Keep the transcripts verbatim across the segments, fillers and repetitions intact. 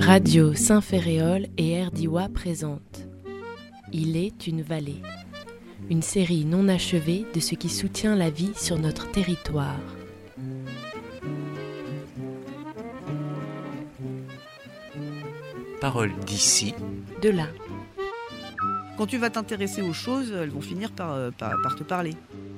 Radio Saint-Ferréol et Erdiwa présentent Il est une vallée, une série non achevée de ce qui soutient la vie sur notre territoire. Paroles d'ici, de là. Quand tu vas t'intéresser aux choses, elles vont finir par, par, par te parler.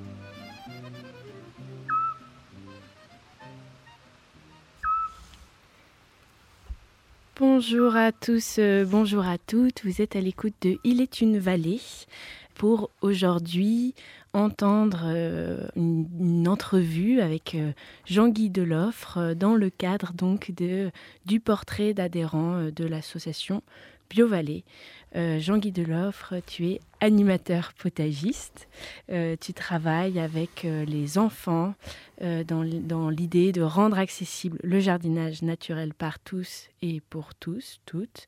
Bonjour à tous, euh, bonjour à toutes, vous êtes à l'écoute de Il est une vallée pour aujourd'hui entendre euh, une, une entrevue avec euh, Jean-Guy Deloffre euh, dans le cadre donc de, du portrait d'adhérents euh, de l'association BioVallée. Euh, Jean-Guy Deloffre, tu es animateur potagiste, euh, tu travailles avec euh, les enfants euh, dans, dans l'idée de rendre accessible le jardinage naturel par tous et pour tous, toutes,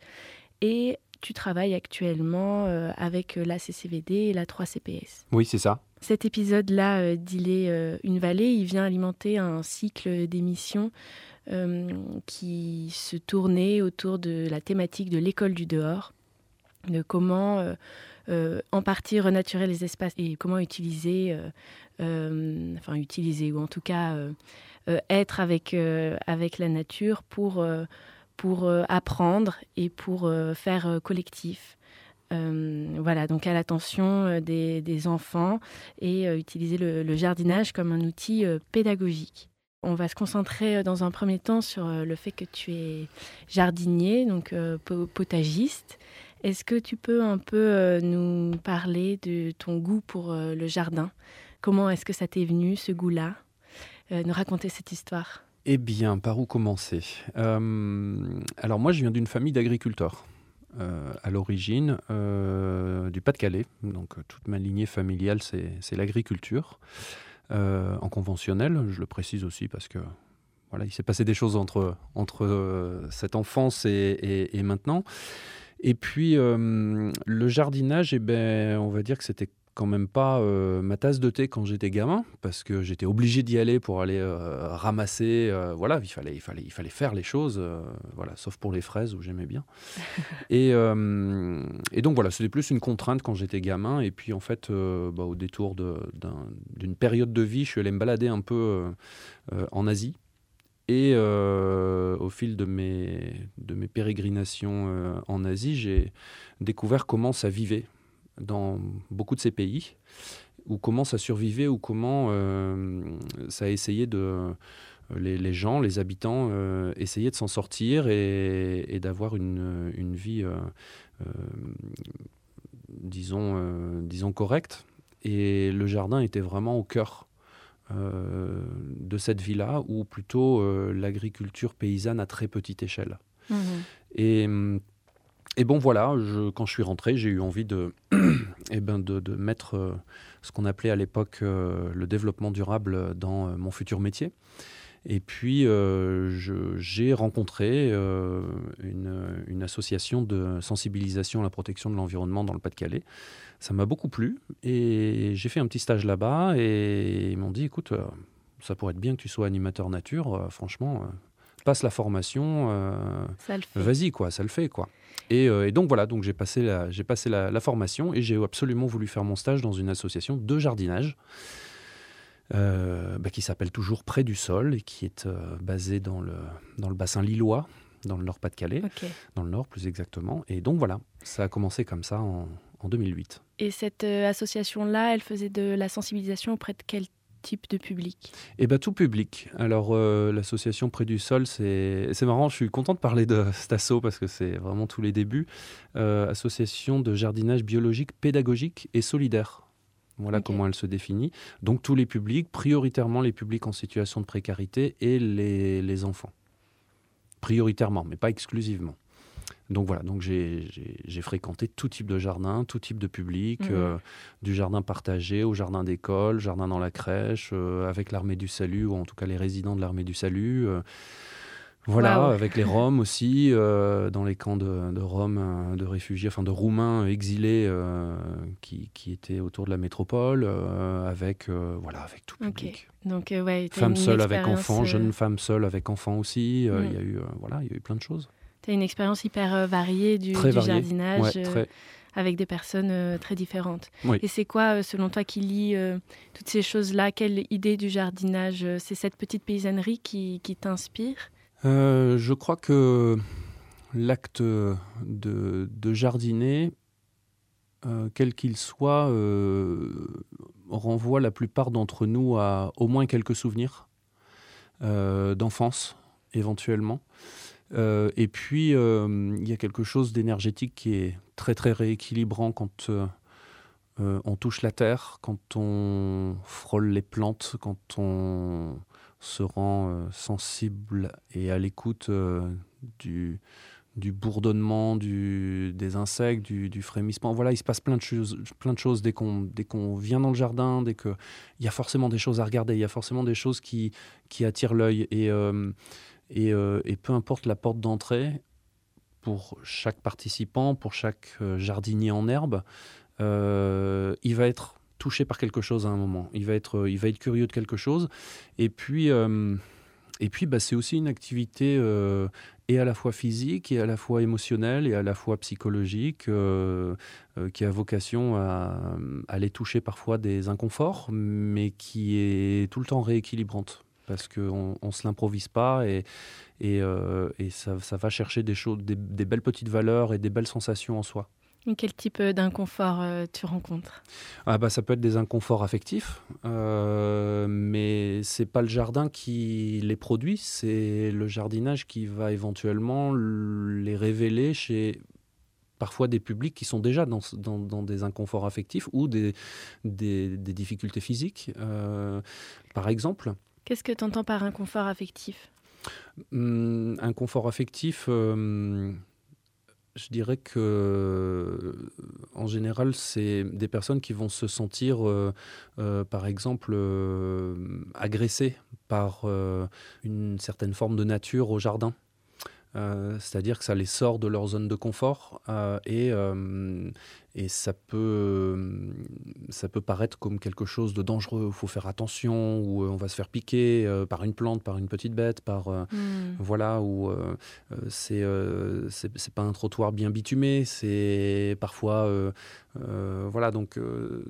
et tu travailles actuellement euh, avec la C C V D et la trois C P S. Oui, c'est ça. Cet épisode-là euh, d'Il est euh, une vallée, il vient alimenter un cycle d'émissions euh, qui se tournait autour de la thématique de l'école du dehors, de comment euh, euh, en partie renaturer les espaces et comment utiliser, euh, euh, enfin utiliser ou en tout cas euh, euh, être avec, euh, avec la nature pour, euh, pour euh, apprendre et pour euh, faire euh, collectif. Euh, voilà, donc à l'attention euh, des, des enfants et euh, utiliser le, le jardinage comme un outil euh, pédagogique. On va se concentrer euh, dans un premier temps sur euh, le fait que tu es jardinier, donc euh, potagiste. Est-ce que tu peux un peu euh, nous parler de ton goût pour euh, le jardin ? Comment est-ce que ça t'est venu, ce goût-là ? euh, Nous raconter cette histoire. Eh bien, par où commencer ? euh, Alors moi, je viens d'une famille d'agriculteurs. Euh, à l'origine euh, du Pas-de-Calais. Donc toute ma lignée familiale, c'est, c'est l'agriculture. Euh, en conventionnel, je le précise aussi parce que voilà, il s'est passé des choses entre, entre euh, cette enfance et, et, et maintenant. Et puis, euh, le jardinage, eh ben, on va dire que c'était quand même pas euh, ma tasse de thé quand j'étais gamin, parce que j'étais obligé d'y aller pour aller euh, ramasser. Euh, voilà, il fallait, il, fallait, il fallait faire les choses, euh, voilà, sauf pour les fraises où j'aimais bien. et, euh, et donc voilà, c'était plus une contrainte quand j'étais gamin. Et puis en fait, euh, bah, au détour de, d'un, d'une période de vie, je suis allé me balader un peu euh, euh, en Asie. Et euh, au fil de mes, de mes pérégrinations euh, en Asie, j'ai découvert comment ça vivait dans beaucoup de ces pays, ou comment ça survivait, ou comment euh, ça essayait de... Les, les gens, les habitants, euh, essayaient de s'en sortir et, et d'avoir une, une vie, euh, euh, disons, euh, disons, correcte. Et le jardin était vraiment au cœur Euh, de cette vie-là, ou plutôt euh, l'agriculture paysanne à très petite échelle. Mmh. Et, et bon voilà, je, quand je suis rentré, j'ai eu envie de, eh ben de, de mettre euh, ce qu'on appelait à l'époque euh, le développement durable dans euh, mon futur métier. Et puis euh, je, j'ai rencontré euh, une, une association de sensibilisation à la protection de l'environnement dans le Pas-de-Calais. Ça m'a beaucoup plu et j'ai fait un petit stage là-bas et ils m'ont dit, écoute, euh, ça pourrait être bien que tu sois animateur nature, euh, franchement, euh, passe la formation, euh, ça le fait. Vas-y, quoi, ça le fait, quoi. Et, euh, et donc voilà, donc j'ai passé, la, j'ai passé la, la formation et j'ai absolument voulu faire mon stage dans une association de jardinage euh, bah, qui s'appelle toujours Près du sol et qui est euh, basée dans le, dans le bassin lillois, dans le Nord-Pas-de-Calais, okay. Dans le Nord plus exactement. Et donc voilà, ça a commencé comme ça en, en deux mille huit. Et cette euh, association-là, elle faisait de la sensibilisation auprès de quel type de public ? Eh bien, tout public. Alors, euh, l'association Près du sol, c'est... c'est marrant, je suis content de parler de cet asso parce que c'est vraiment tous les débuts. Euh, association de jardinage biologique, pédagogique et solidaire. Voilà okay. Comment elle se définit. Donc, tous les publics, prioritairement les publics en situation de précarité et les, les enfants. Prioritairement, mais pas exclusivement. Donc voilà, donc j'ai, j'ai, j'ai fréquenté tout type de jardin, tout type de public, mmh. euh, du jardin partagé au jardin d'école, jardin dans la crèche, euh, avec l'Armée du Salut, ou en tout cas les résidents de l'Armée du Salut. Euh, voilà, wow. Avec les Roms aussi, euh, dans les camps de, de Roms, euh, de réfugiés, enfin de Roumains exilés euh, qui, qui étaient autour de la métropole, euh, avec, euh, voilà, avec tout public. Okay. Donc, euh, ouais, femmes seules avec enfants, euh... jeunes femmes seules avec enfants aussi. Il euh, mmh. y a eu, euh, voilà, il y a eu plein de choses. Tu as une expérience hyper euh, variée du, Très du variée. jardinage, Ouais, euh, très. avec des personnes euh, très différentes. Oui. Et c'est quoi, euh, selon toi, qui lie euh, toutes ces choses-là? Quelle idée du jardinage? euh, C'est cette petite paysannerie qui, qui t'inspire? Euh, je crois que l'acte de, de jardiner, euh, quel qu'il soit, euh, renvoie la plupart d'entre nous à au moins quelques souvenirs euh, d'enfance, éventuellement. Euh, et puis, euh, il y a quelque chose d'énergétique qui est très très rééquilibrant quand euh, euh, on touche la terre, quand on frôle les plantes, quand on se rend euh, sensible et à l'écoute euh, du, du bourdonnement du, des insectes, du, du frémissement. Voilà, il se passe plein de choses, plein de choses dès qu'on, dès qu'on vient dans le jardin, dès que, il y a forcément des choses à regarder, il y a forcément des choses qui, qui attirent l'œil. Et, euh, et, euh, et peu importe la porte d'entrée, pour chaque participant, pour chaque euh, jardinier en herbe, euh, il va être touché par quelque chose à un moment. Il va être, il va être curieux de quelque chose. Et puis, euh, et puis bah, c'est aussi une activité euh, et à la fois physique, et à la fois émotionnelle, et à la fois psychologique, euh, euh, qui a vocation à, à aller toucher parfois des inconforts, mais qui est tout le temps rééquilibrante. Parce qu'on ne se l'improvise pas, et, et, euh, et ça, ça va chercher des, choses, des, des belles petites valeurs et des belles sensations en soi. Et quel type d'inconfort euh, tu rencontres? Ah bah, ça peut être des inconforts affectifs, euh, mais c'est pas le jardin qui les produit, c'est le jardinage qui va éventuellement les révéler chez parfois des publics qui sont déjà dans, dans, dans des inconforts affectifs ou des, des, des difficultés physiques, euh, par exemple. Qu'est-ce que tu entends par inconfort affectif? Hum, inconfort affectif... Euh, Je dirais que, en général, c'est des personnes qui vont se sentir, euh, euh, par exemple, euh, agressées par euh, une certaine forme de nature au jardin. Euh, c'est-à-dire que ça les sort de leur zone de confort euh, et, euh, et ça peut, euh, ça peut paraître comme quelque chose de dangereux, il faut faire attention, ou euh, on va se faire piquer euh, par une plante, par une petite bête, par, euh, Hmm. voilà, ou euh, euh, c'est, euh, c'est, c'est pas un trottoir bien bitumé, c'est parfois... Euh, euh, voilà, donc... Euh,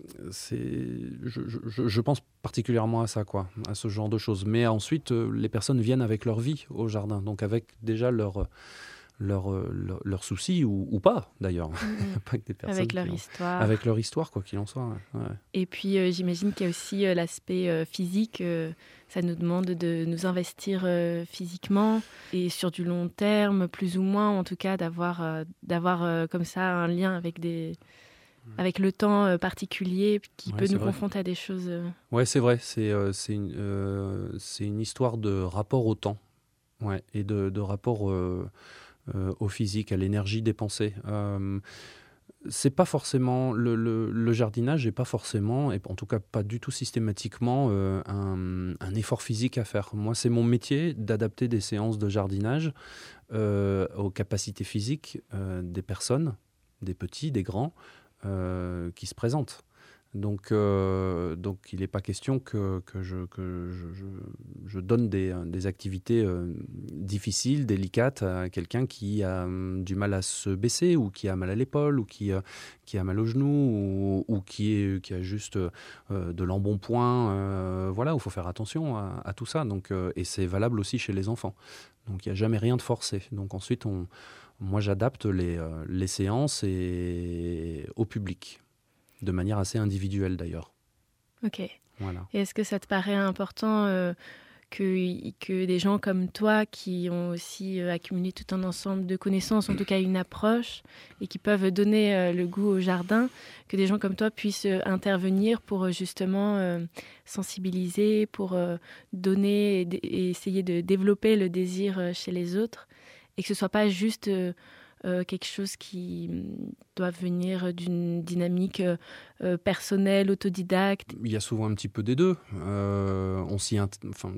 c'est, je, je, je pense particulièrement à ça, quoi, à ce genre de choses. Mais ensuite, euh, les personnes viennent avec leur vie au jardin, donc avec déjà leurs leur, leur, leur soucis, ou, ou pas, d'ailleurs. Mmh. Pas que des personnes Avec leur qui ont- histoire. Avec leur histoire, quoi qu'il en soit. Ouais. Ouais. Et puis, euh, j'imagine qu'il y a aussi euh, l'aspect euh, physique. euh, ça nous demande de nous investir euh, physiquement et sur du long terme, plus ou moins, en tout cas, d'avoir, euh, d'avoir euh, comme ça un lien avec, des, avec le temps euh, particulier qui Ouais, peut c'est nous vrai. confronter à des choses. euh, Ouais, c'est vrai, c'est, euh, c'est, une, euh, c'est une histoire de rapport au temps, ouais, et de, de rapport euh, euh, au physique, à l'énergie dépensée. Euh, c'est pas forcément le, le, le jardinage n'est pas forcément, et en tout cas pas du tout systématiquement, euh, un, un effort physique à faire. Moi, c'est mon métier d'adapter des séances de jardinage euh, aux capacités physiques euh, des personnes, des petits, des grands, euh, qui se présentent. Donc, euh, donc il n'est pas question que, que, je, que je, je, je donne des, des activités euh, difficiles, délicates à quelqu'un qui a euh, du mal à se baisser, ou qui a mal à l'épaule, ou qui, euh, qui a mal au genou, ou, ou qui, est, qui a juste euh, de l'embonpoint. Euh, voilà, il faut faire attention à, à tout ça. Donc, euh, et c'est valable aussi chez les enfants. Donc il n'y a jamais rien de forcé. Donc ensuite, on, moi j'adapte les, euh, les séances et, au public. De manière assez individuelle, d'ailleurs. Ok. Voilà. Et est-ce que ça te paraît important euh, que, que des gens comme toi, qui ont aussi euh, accumulé tout un ensemble de connaissances, en tout cas une approche, et qui peuvent donner euh, le goût au jardin, que des gens comme toi puissent euh, intervenir pour euh, justement euh, sensibiliser, pour euh, donner et, d- et essayer de développer le désir euh, chez les autres, et que ce ne soit pas juste... Euh, Euh, quelque chose qui mm, doit venir d'une dynamique euh, euh, personnelle, autodidacte. Il y a souvent un petit peu des deux. Euh, on s'y int- enfin,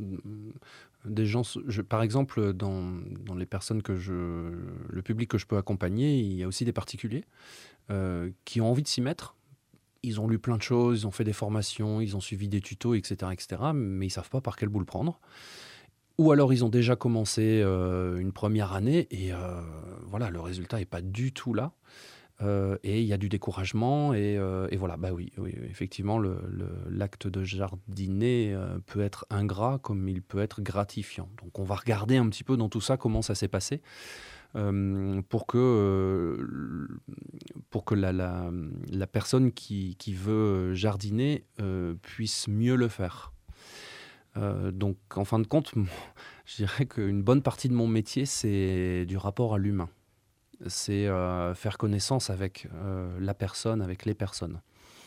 des gens, je, par exemple, dans, dans les personnes que je, le public que je peux accompagner, il y a aussi des particuliers euh, qui ont envie de s'y mettre. Ils ont lu plein de choses, ils ont fait des formations, ils ont suivi des tutos, et cetera, et cetera, mais ils ne savent pas par quel bout le prendre. ou alors ils ont déjà commencé euh, une première année et euh, voilà, le résultat n'est pas du tout là. Euh, et il y a du découragement et, euh, et voilà, bah oui, oui effectivement, le, le, l'acte de jardiner euh, peut être ingrat comme il peut être gratifiant. Donc on va regarder un petit peu dans tout ça comment ça s'est passé euh, pour que, euh, pour que la, la, la personne qui, qui veut jardiner euh, puisse mieux le faire. Euh, donc en fin de compte, je dirais qu'une bonne partie de mon métier, c'est du rapport à l'humain. C'est euh, faire connaissance avec euh, la personne, avec les personnes.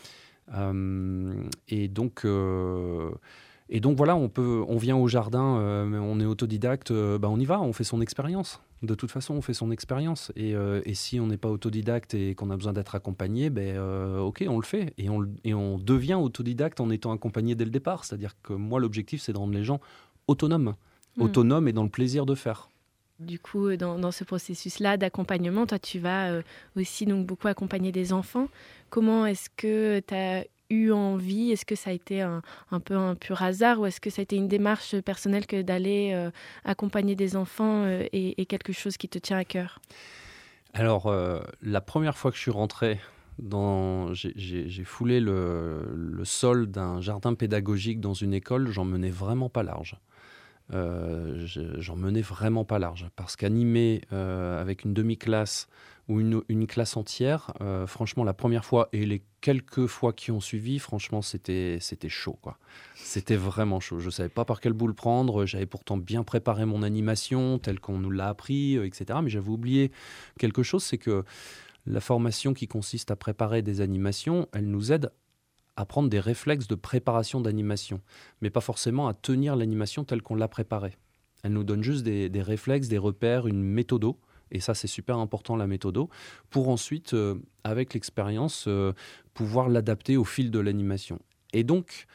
Euh, et, donc, euh, et donc voilà, on, peut, on vient au jardin, euh, on est autodidacte, euh, bah on y va, on fait son expérience. De toute façon, on fait son expérience. Et, euh, et si on n'est pas autodidacte et qu'on a besoin d'être accompagné, ben, euh, ok, on le fait. Et on, et on devient autodidacte en étant accompagné dès le départ. C'est-à-dire que moi, l'objectif, c'est de rendre les gens autonomes. Mmh. Autonomes et dans le plaisir de faire. Du coup, dans, dans ce processus-là d'accompagnement, toi, tu vas euh, aussi donc, beaucoup accompagner des enfants. Comment est-ce que tu as eu envie? Est-ce que ça a été un, un peu un pur hasard ou est-ce que ça a été une démarche personnelle que d'aller euh, accompagner des enfants euh, et, et quelque chose qui te tient à cœur? Alors, euh, la première fois que je suis rentré, dans, j'ai, j'ai, j'ai foulé le, le sol d'un jardin pédagogique dans une école, j'en menais vraiment pas large. Euh, j'en menais vraiment pas large parce qu'animer euh, avec une demi-classe ou une, une classe entière, euh, franchement la première fois et les quelques fois qui ont suivi, franchement c'était, c'était chaud quoi. C'était vraiment chaud, je savais pas par quel bout le prendre, j'avais pourtant bien préparé mon animation telle qu'on nous l'a appris, euh, et cetera. Mais j'avais oublié quelque chose, c'est que la formation qui consiste à préparer des animations, elle nous aide à prendre des réflexes de préparation d'animation, mais pas forcément à tenir l'animation telle qu'on l'a préparée. Elle nous donne juste des, des réflexes, des repères, une méthodo, et ça c'est super important la méthodo, pour ensuite, euh, avec l'expérience, euh, pouvoir l'adapter au fil de l'animation. Et donc,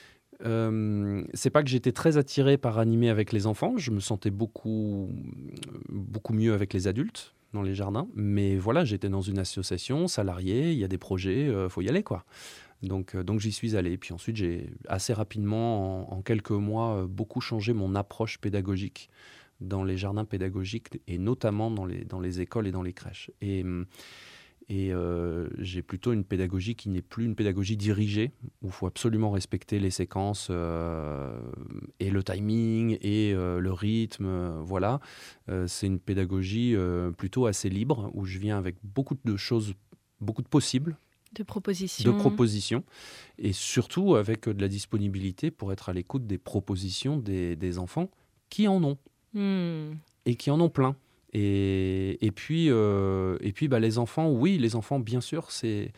euh, c'est pas que j'étais très attiré par animer avec les enfants, je me sentais beaucoup, beaucoup mieux avec les adultes dans les jardins, mais voilà, j'étais dans une association, salarié, il y a des projets, il euh, faut y aller quoi. Donc, euh, donc j'y suis allé. Puis ensuite, j'ai assez rapidement, en, en quelques mois, euh, beaucoup changé mon approche pédagogique dans les jardins pédagogiques et notamment dans les, dans les écoles et dans les crèches. Et, et euh, j'ai plutôt une pédagogie qui n'est plus une pédagogie dirigée, où il faut absolument respecter les séquences euh, et le timing et euh, le rythme. Euh, voilà. Euh, c'est une pédagogie euh, plutôt assez libre, où je viens avec beaucoup de choses, beaucoup de possibles. De propositions. De propositions, et surtout avec de la disponibilité pour être à l'écoute des propositions des, des enfants qui en ont, mmh. et qui en ont plein. Et, et puis, euh, et puis bah, les enfants, oui, les enfants, bien sûr, c'est...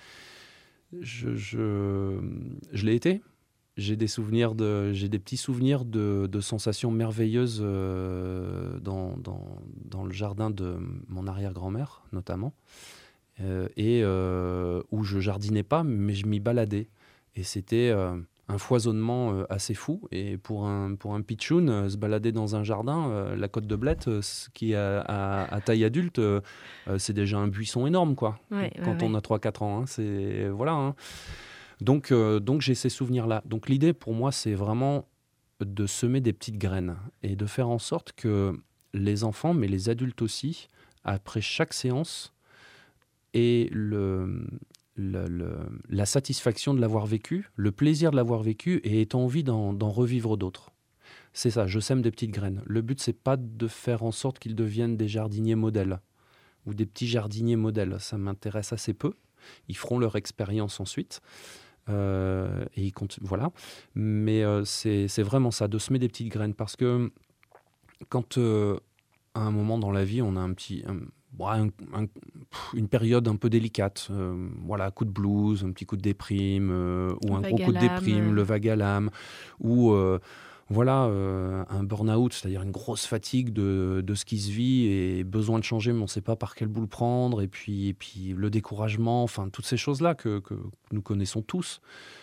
Je, je, je l'ai été. J'ai des souvenirs de, j'ai des petits souvenirs de, de sensations merveilleuses euh, dans, dans, dans le jardin de mon arrière-grand-mère, notamment. Euh, et euh, où je jardinais pas, mais je m'y baladais. Et c'était euh, un foisonnement euh, assez fou. Et pour un, pour un pitchoun, euh, se balader dans un jardin, euh, la côte de Blette, euh, qui à, à, à taille adulte, euh, euh, c'est déjà un buisson énorme, quoi. Ouais, quand ouais, on ouais. a trois quatre ans. Hein, c'est, voilà. Hein. Donc, euh, donc j'ai ces souvenirs-là. Donc l'idée pour moi, c'est vraiment de semer des petites graines et de faire en sorte que les enfants, mais les adultes aussi, après chaque séance, et le, le, le, la satisfaction de l'avoir vécu, le plaisir de l'avoir vécu et aient envie d'en, d'en revivre d'autres. C'est ça, je sème des petites graines. Le but, c'est pas de faire en sorte qu'ils deviennent des jardiniers modèles ou des petits jardiniers modèles. Ça m'intéresse assez peu. Ils feront leur expérience ensuite. Euh, et ils continuent, voilà. Mais euh, c'est, c'est vraiment ça, de semer des petites graines. Parce que quand, euh, à un moment dans la vie, on a un petit... Un, Un, un, une période un peu délicate, euh, voilà, coup de blues, un petit coup de déprime, euh, ou un gros coup de déprime, le vague à l'âme, ou euh, voilà, euh, un burn-out, c'est-à-dire une grosse fatigue de, de ce qui se vit et besoin de changer, mais on ne sait pas par quel bout le prendre, et puis, et puis le découragement, enfin toutes ces choses-là que, que nous connaissons tous.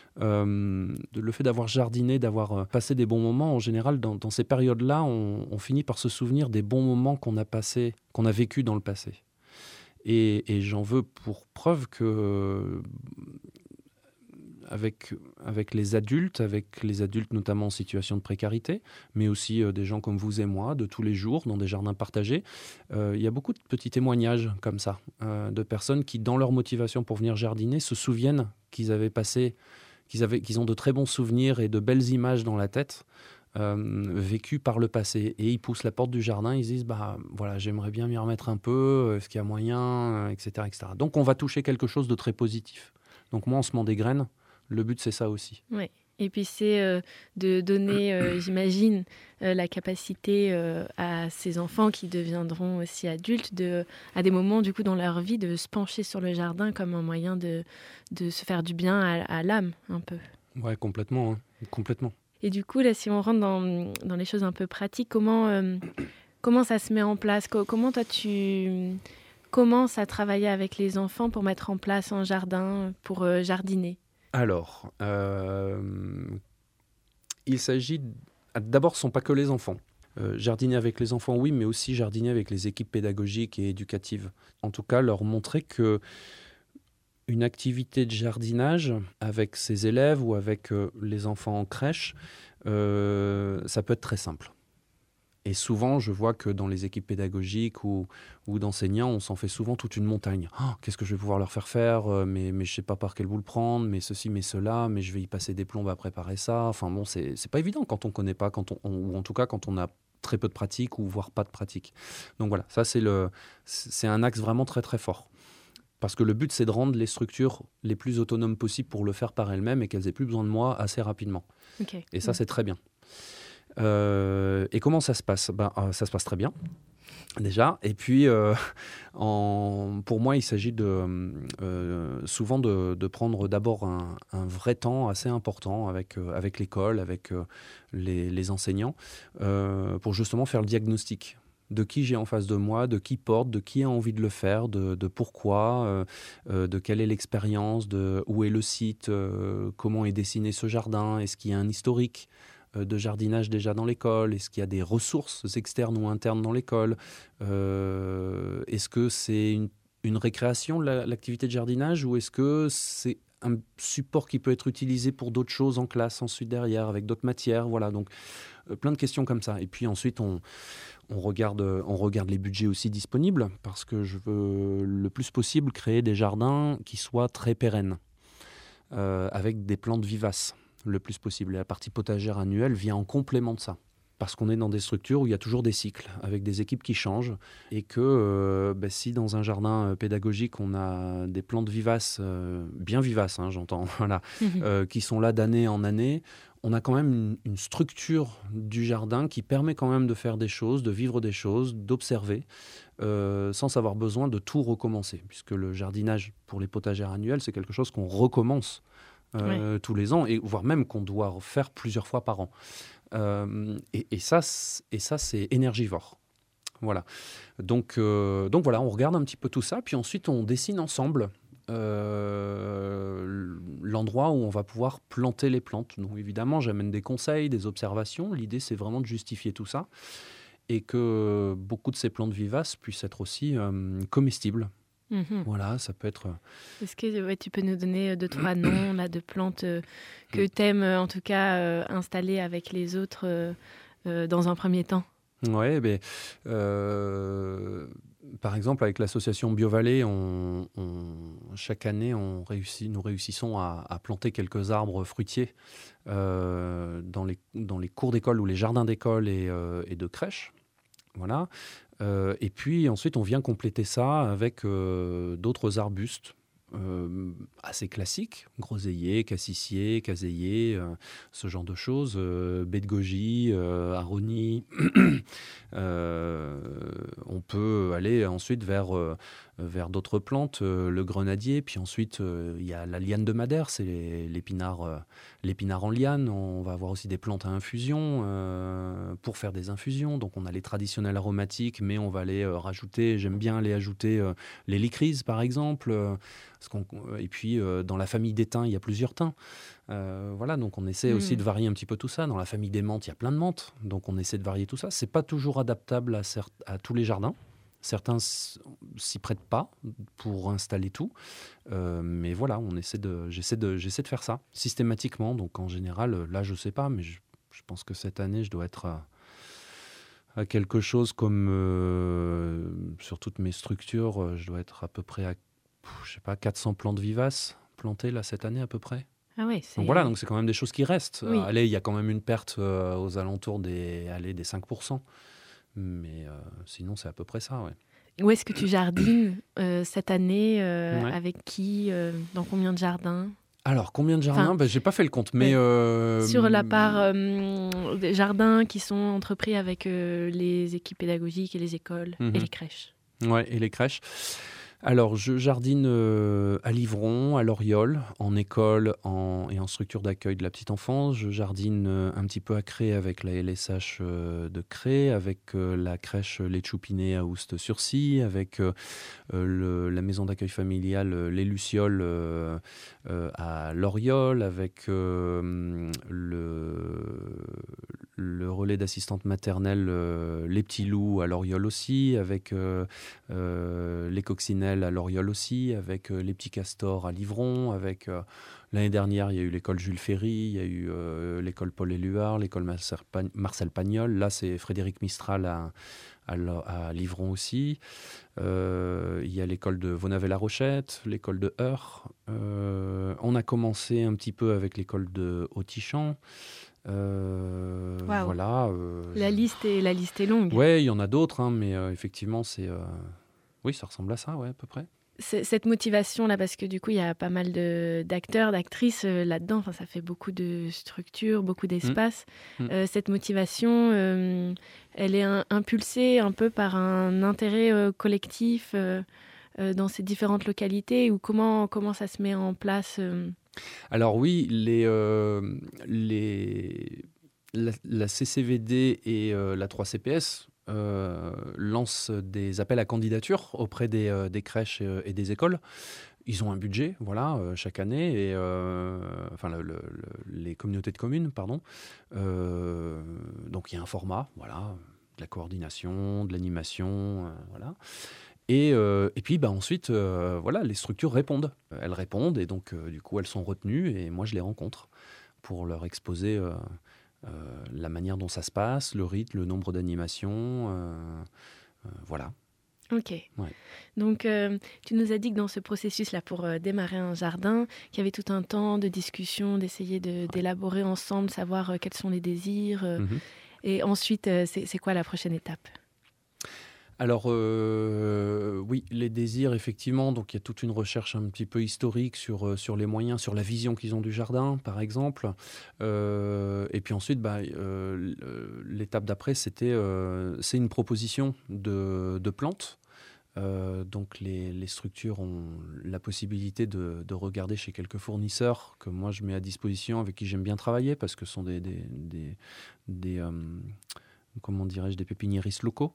Euh, le fait d'avoir jardiné, d'avoir passé des bons moments, en général, dans, dans ces périodes-là, on, on finit par se souvenir des bons moments qu'on a passés, qu'on a vécus dans le passé. Et, et j'en veux pour preuve que, avec, avec les adultes, avec les adultes notamment en situation de précarité, mais aussi euh, des gens comme vous et moi, de tous les jours, dans des jardins partagés. Euh, il y a beaucoup de petits témoignages comme ça, euh, de personnes qui, dans leur motivation pour venir jardiner, se souviennent qu'ils avaient passé, qu'ils avaient, qu'ils ont de très bons souvenirs et de belles images dans la tête, Euh, vécu par le passé, et ils poussent la porte du jardin, ils se disent bah voilà, j'aimerais bien m'y remettre un peu, est-ce qu'il y a moyen, euh, etc., etc. Donc on va toucher quelque chose de très positif. Donc moi, en semant des graines, le but c'est ça aussi. Oui. Et puis c'est euh, de donner, euh, j'imagine, euh, la capacité euh, à ces enfants qui deviendront aussi adultes, de, à des moments du coup dans leur vie, de se pencher sur le jardin comme un moyen de, de se faire du bien à, à l'âme un peu. Ouais, complètement, hein, complètement. Et du coup, là, si on rentre dans, dans les choses un peu pratiques, comment, euh, comment ça se met en place ? Comment toi, tu commences à travailler avec les enfants pour mettre en place un jardin, pour euh, jardiner ? Alors, euh, il s'agit... D'abord, ce ne sont pas que les enfants. Euh, jardiner avec les enfants, oui, mais aussi jardiner avec les équipes pédagogiques et éducatives. En tout cas, leur montrer que une activité de jardinage avec ses élèves ou avec euh, les enfants en crèche, euh, ça peut être très simple. Et souvent, je vois que dans les équipes pédagogiques ou, ou d'enseignants, on s'en fait souvent toute une montagne. Oh, qu'est-ce que je vais pouvoir leur faire faire, mais, mais je ne sais pas par quel bout le prendre, mais ceci, mais cela, mais je vais y passer des plombes à préparer ça. Enfin bon, c'est, c'est pas évident quand on ne connaît pas, quand on, on, ou en tout cas quand on a très peu de pratique ou voire pas de pratique. Donc voilà, ça c'est, le, c'est un axe vraiment très très fort. Parce que le but, c'est de rendre les structures les plus autonomes possibles pour le faire par elles-mêmes et qu'elles aient plus besoin de moi assez rapidement. Okay. Et ça, mmh. c'est très bien. Euh, et comment ça se passe ? Ben, euh, ça se passe très bien, déjà. Et puis, euh, en, pour moi, il s'agit de, euh, souvent de, de prendre d'abord un, un vrai temps assez important avec, euh, avec l'école, avec euh, les, les enseignants, euh, pour justement faire le diagnostic de qui j'ai en face de moi, de qui porte, de qui a envie de le faire, de, de pourquoi, euh, euh, de quelle est l'expérience, de où est le site, euh, comment est dessiné ce jardin, est-ce qu'il y a un historique euh, de jardinage déjà dans l'école, est-ce qu'il y a des ressources externes ou internes dans l'école, euh, est-ce que c'est une, une récréation, la, l'activité de jardinage, ou est-ce que c'est un support qui peut être utilisé pour d'autres choses en classe ensuite derrière, avec d'autres matières, voilà, donc euh, plein de questions comme ça. Et puis ensuite, on... On regarde, on regarde les budgets aussi disponibles, parce que je veux le plus possible créer des jardins qui soient très pérennes, euh, avec des plantes vivaces le plus possible. Et la partie potagère annuelle vient en complément de ça, parce qu'on est dans des structures où il y a toujours des cycles, avec des équipes qui changent, et que euh, bah, si dans un jardin pédagogique, on a des plantes vivaces, euh, bien vivaces, hein, j'entends, voilà, mmh. euh, qui sont là d'année en année, on a quand même une, une structure du jardin qui permet quand même de faire des choses, de vivre des choses, d'observer, euh, sans avoir besoin de tout recommencer. Puisque le jardinage pour les potagères annuelles, c'est quelque chose qu'on recommence euh, ouais. tous les ans, et voire même qu'on doit faire plusieurs fois par an. Euh, et, et, ça, et ça, c'est énergivore. Voilà. Donc, euh, donc voilà, on regarde un petit peu tout ça, puis ensuite on dessine ensemble Euh, l'endroit où on va pouvoir planter les plantes. Donc évidemment, j'amène des conseils, des observations. L'idée, c'est vraiment de justifier tout ça et que beaucoup de ces plantes vivaces puissent être aussi euh, comestibles. Mmh. Voilà, ça peut être... Est-ce que ouais, tu peux nous donner deux, trois noms là, de plantes euh, que tu aimes en tout cas euh, installer avec les autres euh, euh, dans un premier temps ? Oui, ben, euh, par exemple, avec l'association BioVallée, on, on, chaque année, on réussit, nous réussissons à, à planter quelques arbres fruitiers euh, dans, les, dans les cours d'école ou les jardins d'école et, euh, et de crèche. Voilà. Euh, et puis ensuite, on vient compléter ça avec euh, d'autres arbustes Euh, assez classiques, groseilliers, cassissiers, caséiers, euh, ce genre de choses, euh, baie de goji, euh, aronie. euh, on peut aller ensuite vers, euh, vers d'autres plantes, euh, le grenadier, puis ensuite il euh, y a la liane de Madère, c'est les, l'épinard, euh, l'épinard en liane. On va avoir aussi des plantes à infusion euh, pour faire des infusions. Donc on a les traditionnels aromatiques, mais on va les euh, rajouter, j'aime bien les ajouter, euh, les lychrises par exemple, euh, Parce qu'on, et puis, euh, dans la famille des thym, il y a plusieurs thym. Euh, voilà, donc on essaie mmh. aussi de varier un petit peu tout ça. Dans la famille des menthes, il y a plein de menthes. Donc on essaie de varier tout ça. Ce n'est pas toujours adaptable à, certes, à tous les jardins. Certains s- s'y prêtent pas pour installer tout. Euh, mais voilà, on essaie de, j'essaie, de, j'essaie de faire ça systématiquement. Donc en général, là, je sais pas, mais je, je pense que cette année, je dois être à, à quelque chose comme, euh, sur toutes mes structures, euh, je dois être à peu près à, pff, je sais pas, quatre cents plantes vivaces plantées là cette année à peu près. Ah ouais, c'est... Donc voilà, donc c'est quand même des choses qui restent. Oui. Euh, allez, il y a quand même une perte euh, aux alentours des, allez, des cinq pour cent. Mais euh, sinon, c'est à peu près ça, ouais. Où est-ce que tu jardines euh, cette année euh, Ouais. Avec qui euh, Dans combien de jardins Alors, combien de jardins Enfin, ben, j'ai pas fait le compte, mais... ouais. euh, Sur la part euh, des jardins qui sont entrepris avec euh, les équipes pédagogiques et les écoles Mhm. et les crèches. Ouais, et les crèches. Alors, je jardine euh, à Livron, à Loriol, en école en, et en structure d'accueil de la petite enfance. Je jardine euh, un petit peu à Cré avec la L S H euh, de Cré, avec euh, la crèche Les Choupinets à Oust-sur-Scie, avec euh, euh, le- la maison d'accueil familiale euh, Les Lucioles euh, euh, à Loriol, avec euh, le, le relais d'assistante maternelle euh, Les Petits Loups à Loriol aussi, avec euh, euh, les Coccinelles à Loriol aussi, avec euh, les Petits Castors à Livron, avec euh, l'année dernière il y a eu l'école Jules Ferry, il y a eu euh, l'école Paul Éluard, l'école Marcel, Pag- Marcel Pagnol, là c'est Frédéric Mistral à, à, Lo- à Livron aussi. Euh, il y a l'école de Vonavet-la Rochette, l'école de Heur. Euh, on a commencé un petit peu avec l'école de Autichamp. Euh, Waouh. Voilà. euh, La je- liste est, la liste est longue. Ouais, il y en a d'autres, hein, mais euh, effectivement, c'est. euh, Oui, ça ressemble à ça, ouais, à peu près. C- Cette motivation-là, parce que du coup, il y a pas mal de- d'acteurs, d'actrices euh, là-dedans. Enfin, ça fait beaucoup de structures, beaucoup d'espace. Mm. Euh, cette motivation, euh, elle est un- impulsée un peu par un intérêt euh, collectif euh, euh, dans ces différentes localités, ou comment, comment ça se met en place euh, Alors oui, les, euh, les, la, la C C V D et euh, la trois C P S euh, lancent des appels à candidature auprès des, euh, des crèches et, et des écoles. Ils ont un budget, voilà, euh, chaque année, et euh, enfin le- le- le- les communautés de communes, pardon. Euh, donc il y a un format, voilà, de la coordination, de l'animation, euh, voilà. Et, euh, et puis bah, ensuite, euh, voilà, les structures répondent. Elles répondent et donc euh, du coup elles sont retenues et moi je les rencontre pour leur exposer euh, euh, la manière dont ça se passe, le rythme, le nombre d'animations, euh, euh, voilà. Ok. Ouais. Donc, euh, tu nous as dit que dans ce processus-là, pour euh, démarrer un jardin, qu'il y avait tout un temps de discussion, d'essayer de, d'élaborer ensemble, savoir euh, quels sont les désirs. euh, Mhm. Et ensuite, euh, c'est, c'est quoi la prochaine étape? Alors euh, oui, les désirs, effectivement, donc il y a toute une recherche un petit peu historique sur, euh, sur les moyens, sur la vision qu'ils ont du jardin, par exemple. Euh, et puis ensuite, bah, euh, l'étape d'après, c'était euh, c'est une proposition de, de plantes. Euh, donc les, les structures ont la possibilité de, de regarder chez quelques fournisseurs que moi je mets à disposition, avec qui j'aime bien travailler, parce que ce sont des, des, des, des, euh, comment dirais-je, des pépiniéristes locaux.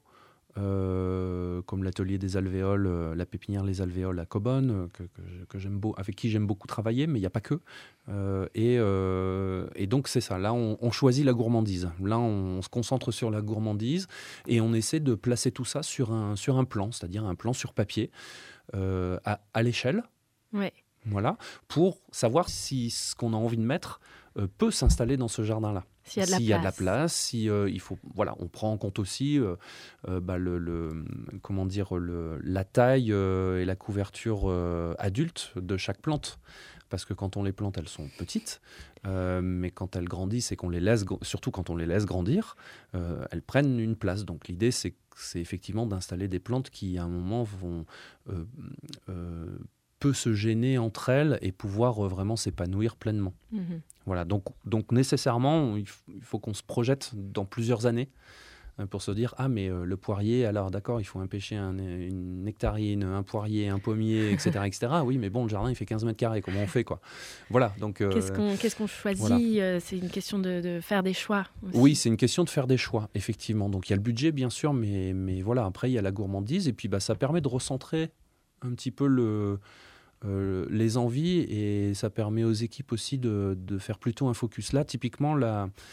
Euh, comme l'atelier des alvéoles, euh, la pépinière Les Alvéoles à Cobonne, euh, que, que, je- que j'aime beau, avec qui j'aime beaucoup travailler, mais il n'y a pas que. Euh, et, euh, et donc c'est ça, là on, on choisit la gourmandise. Là on, on se concentre sur la gourmandise et on essaie de placer tout ça sur un, sur un plan, c'est-à-dire un plan sur papier, euh, à, à l'échelle, Ouais. voilà, pour savoir si ce qu'on a envie de mettre euh, peut s'installer dans ce jardin-là. S'il y a de la S'il y a de la place. place, si euh, il faut, voilà, on prend en compte aussi, euh, euh, bah, le, le- comment dire, le, la taille euh, et la couverture euh, adulte de chaque plante. Parce que quand on les plante, elles sont petites, euh, mais quand elles grandissent et qu'on les laisse, gr- surtout quand on les laisse grandir, euh, elles prennent une place. Donc l'idée, c'est, c'est effectivement d'installer des plantes qui, à un moment, vont euh, euh, peu se gêner entre elles et pouvoir euh, vraiment s'épanouir pleinement. Mhm. Voilà, donc, donc nécessairement, il, f- il faut qu'on se projette dans plusieurs années euh, pour se dire, ah mais euh, le poirier, alors d'accord, il faut empêcher un, une nectarine, un poirier, un pommier, et cetera, et cetera. Oui, mais bon, le jardin, il fait quinze mètres carrés, comment on fait, quoi? Voilà, donc... euh, Qu'est-ce qu'on, qu'est-ce qu'on choisit? voilà. euh, C'est une question de, de faire des choix aussi. Oui, c'est une question de faire des choix, effectivement. Donc il y a le budget, bien sûr, mais, mais voilà, après, il y a la gourmandise, et puis bah, ça permet de recentrer un petit peu le... Euh, les envies, et ça permet aux équipes aussi de, de faire plutôt un focus. Là, typiquement, la,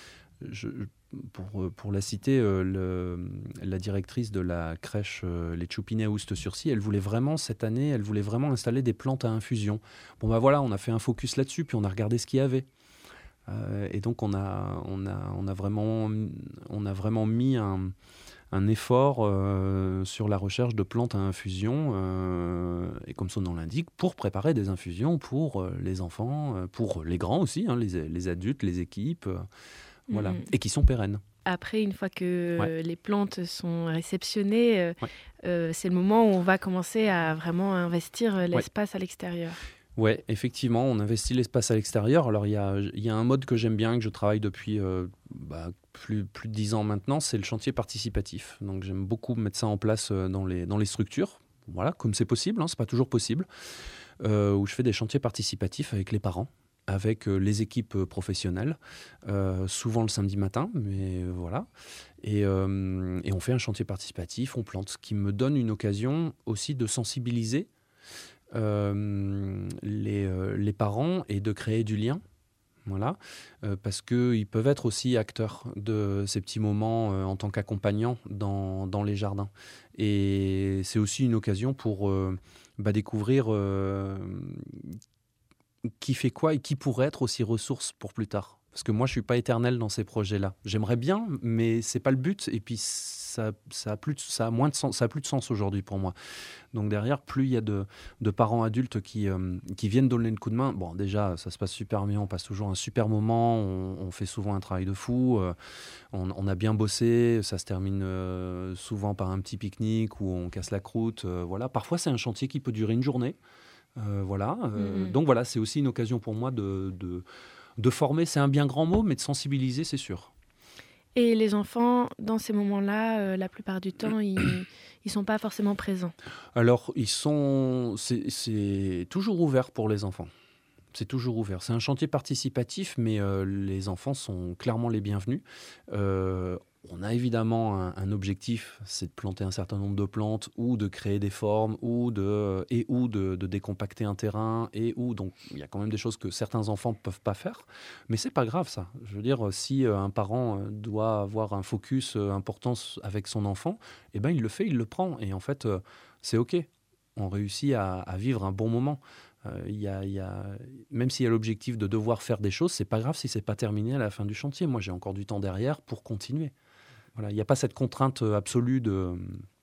je, pour, pour la citer, euh, le, la directrice de la crèche euh, Les Choupinets à Oust-sur-Scie, elle voulait vraiment, cette année, elle voulait vraiment installer des plantes à infusion. Bon ben voilà, on a fait un focus là-dessus, puis on a regardé ce qu'il y avait. Euh, et donc on a, on a, on a, vraiment, on a vraiment mis un, un effort euh, sur la recherche de plantes à infusion, euh, et comme son nom l'indique, pour préparer des infusions pour euh, les enfants, euh, pour les grands aussi, hein, les, les adultes, les équipes, euh, voilà, Mmh. et qui sont pérennes. Après, une fois que Ouais. les plantes sont réceptionnées, euh, Ouais. euh, c'est le moment où on va commencer à vraiment investir euh, Ouais. l'espace à l'extérieur. Oui, effectivement, on investit l'espace à l'extérieur. Alors, il y a, il y a un mode que j'aime bien, que je travaille depuis euh, bah, plus, plus de dix ans maintenant, c'est le chantier participatif. Donc, j'aime beaucoup mettre ça en place euh, dans les, dans les structures. Voilà, comme c'est possible, hein, c'est pas toujours possible, euh, où je fais des chantiers participatifs avec les parents, avec euh, les équipes euh, professionnelles, euh, souvent le samedi matin, mais euh, voilà. Et, euh, et on fait un chantier participatif, on plante, ce qui me donne une occasion aussi de sensibiliser euh, les, euh, les parents et de créer du lien. Voilà, euh, parce qu'ils peuvent être aussi acteurs de ces petits moments euh, en tant qu'accompagnants dans, dans les jardins. Et c'est aussi une occasion pour euh, bah, découvrir euh, qui fait quoi et qui pourrait être aussi ressource pour plus tard. Parce que moi, je ne suis pas éternel dans ces projets-là. J'aimerais bien, mais ce n'est pas le but. Et puis, ça, ça, a plus de, ça, a moins de sens, ça a plus de sens aujourd'hui pour moi. Donc derrière, plus il y a de, de parents adultes qui, euh, qui viennent donner le coup de main, bon, déjà, ça se passe super bien, on passe toujours un super moment, on, on fait souvent un travail de fou, euh, on, on a bien bossé, ça se termine euh, souvent par un petit pique-nique où on casse la croûte. Euh, voilà. Parfois, c'est un chantier qui peut durer une journée. Euh, voilà. Euh, Mmh. Donc voilà, c'est aussi une occasion pour moi de... de De former, c'est un bien grand mot, mais de sensibiliser, c'est sûr. Et les enfants, dans ces moments-là, euh, la plupart du temps, ils ne sont pas forcément présents. Alors, ils sont, c'est, c'est toujours ouvert pour les enfants. C'est toujours ouvert. C'est un chantier participatif, mais euh, les enfants sont clairement les bienvenus. Euh, on a évidemment un, un objectif, c'est de planter un certain nombre de plantes ou de créer des formes ou de, et ou de, de décompacter un terrain et ou donc il y a quand même des choses que certains enfants ne peuvent pas faire, mais c'est pas grave ça. Je veux dire, si un parent doit avoir un focus important avec son enfant, eh ben il le fait, il le prend et en fait c'est ok. On réussit à, à vivre un bon moment. Euh, y a, y a, même s'il y a l'objectif de devoir faire des choses, c'est pas grave si c'est pas terminé à la fin du chantier. Moi, j'ai encore du temps derrière pour continuer. Voilà, il n'y a pas cette contrainte absolue de,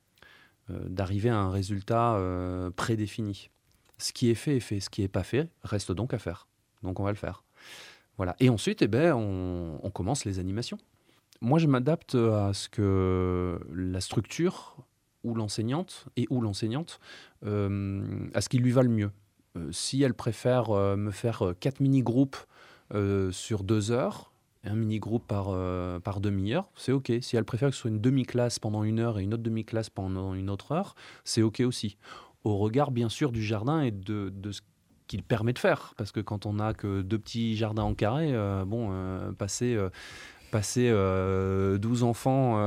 euh, d'arriver à un résultat euh, prédéfini. Ce qui est fait est fait, ce qui n'est pas fait reste donc à faire. Donc on va le faire. Voilà. Et ensuite, eh ben, on, on commence les animations. Moi, je m'adapte à ce que la structure ou l'enseignante et ou l'enseignante euh, à ce qui lui va le mieux. Euh, si elle préfère euh, me faire euh, quatre mini-groupes euh, sur deux heures, un mini-groupe par, euh, par demi-heure, c'est OK. Si elle préfère que ce soit une demi-classe pendant une heure et une autre demi-classe pendant une autre heure, c'est OK aussi. Au regard, bien sûr, du jardin et de, de ce qu'il permet de faire. Parce que quand on n'a que deux petits jardins en carré, euh, bon, euh, passer... Euh, Passer euh, douze enfants euh,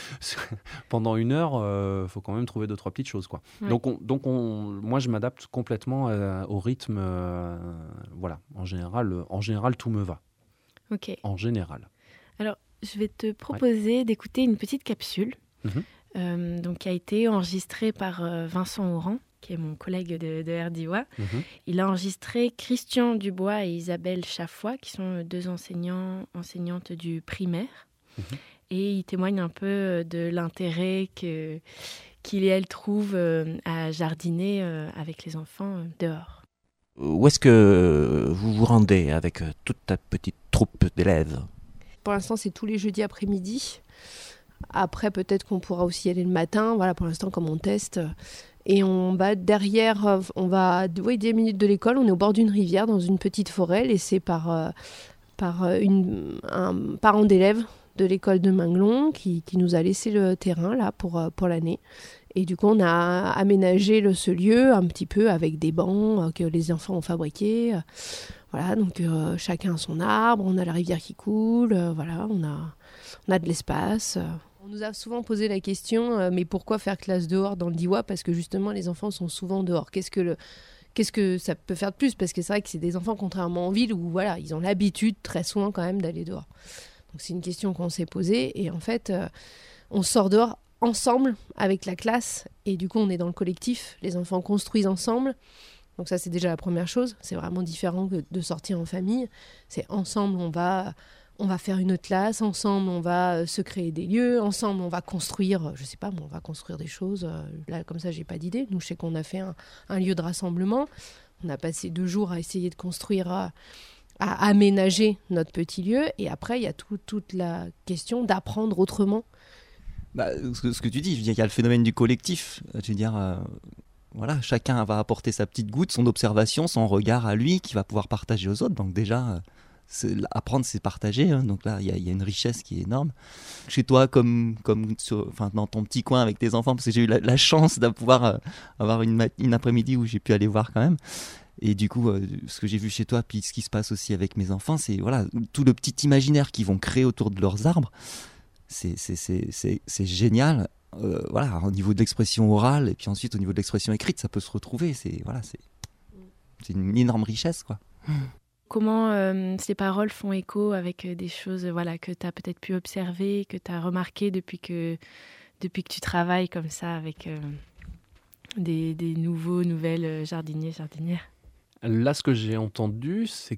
pendant une heure, il euh, faut quand même trouver deux, trois petites choses, quoi. Ouais. Donc, on, donc on, moi, je m'adapte complètement euh, au rythme. Euh, voilà, en général, en général, tout me va. Ok. En général. Alors, je vais te proposer ouais. d'écouter une petite capsule mm-hmm. euh, donc, qui a été enregistrée par euh, Vincent Auran, qui est mon collègue de, de R D I W A. Mm-hmm. Il a enregistré Christian Dubois et Isabelle Chaffois, qui sont deux enseignants, enseignantes du primaire. Mm-hmm. Et il témoigne un peu de l'intérêt que, qu'il et elle trouvent à jardiner avec les enfants dehors. Où est-ce que vous vous rendez avec toute ta petite troupe d'élèves ? Pour l'instant, c'est tous les jeudis après-midi. Après, peut-être qu'on pourra aussi y aller le matin. Voilà, pour l'instant, comme on teste... Et on va derrière, on va oui, dix minutes de l'école, on est au bord d'une rivière, dans une petite forêt, laissée par, euh, par une, un parent d'élève de l'école de Minglon qui, qui nous a laissé le terrain là, pour, pour l'année. Et du coup, on a aménagé le, ce lieu un petit peu avec des bancs euh, que les enfants ont fabriqués. Voilà, donc euh, chacun a son arbre, on a la rivière qui coule, euh, voilà, on a, on a de l'espace. On nous a souvent posé la question, euh, mais pourquoi faire classe dehors dans le D I W A ? Parce que justement, les enfants sont souvent dehors. Qu'est-ce que, le, qu'est-ce que ça peut faire de plus ? Parce que c'est vrai que c'est des enfants, contrairement en ville, où voilà, ils ont l'habitude très souvent quand même d'aller dehors. Donc c'est une question qu'on s'est posée et en fait, euh, on sort dehors ensemble avec la classe et du coup, on est dans le collectif. Les enfants construisent ensemble. Donc ça, c'est déjà la première chose. C'est vraiment différent que de sortir en famille. C'est ensemble, on va, on va faire une autre classe. Ensemble, on va se créer des lieux. Ensemble, on va construire, je sais pas, on va construire des choses. Là, comme ça, j'ai pas d'idée. Nous, je sais qu'on a fait un, un lieu de rassemblement. On a passé deux jours à essayer de construire, à, à aménager notre petit lieu. Et après, il y a tout, toute la question d'apprendre autrement. Bah, ce, que, ce que tu dis, il y a le phénomène du collectif. Je veux dire... Euh... Voilà, chacun va apporter sa petite goutte, son observation, son regard à lui, qui va pouvoir partager aux autres. Donc déjà, c'est, apprendre, c'est partager. Hein. Donc là, il y, y a une richesse qui est énorme. Chez toi, comme, comme sur, enfin, dans ton petit coin avec tes enfants, parce que j'ai eu la, la chance de pouvoir euh, avoir une, mat- une après-midi où j'ai pu aller voir quand même. Et du coup, euh, ce que j'ai vu chez toi, puis ce qui se passe aussi avec mes enfants, c'est voilà, tout le petit imaginaire qu'ils vont créer autour de leurs arbres. C'est, c'est, c'est, c'est, c'est génial. Euh, voilà, au niveau de l'expression orale et puis ensuite au niveau de l'expression écrite, ça peut se retrouver. C'est, voilà, c'est, c'est une énorme richesse, quoi. Comment euh, ces paroles font écho avec des choses voilà, que tu as peut-être pu observer, que tu as remarquées depuis que, depuis que tu travailles comme ça avec euh, des, des nouveaux, nouvelles jardiniers, jardinières? Là, ce que j'ai entendu, c'est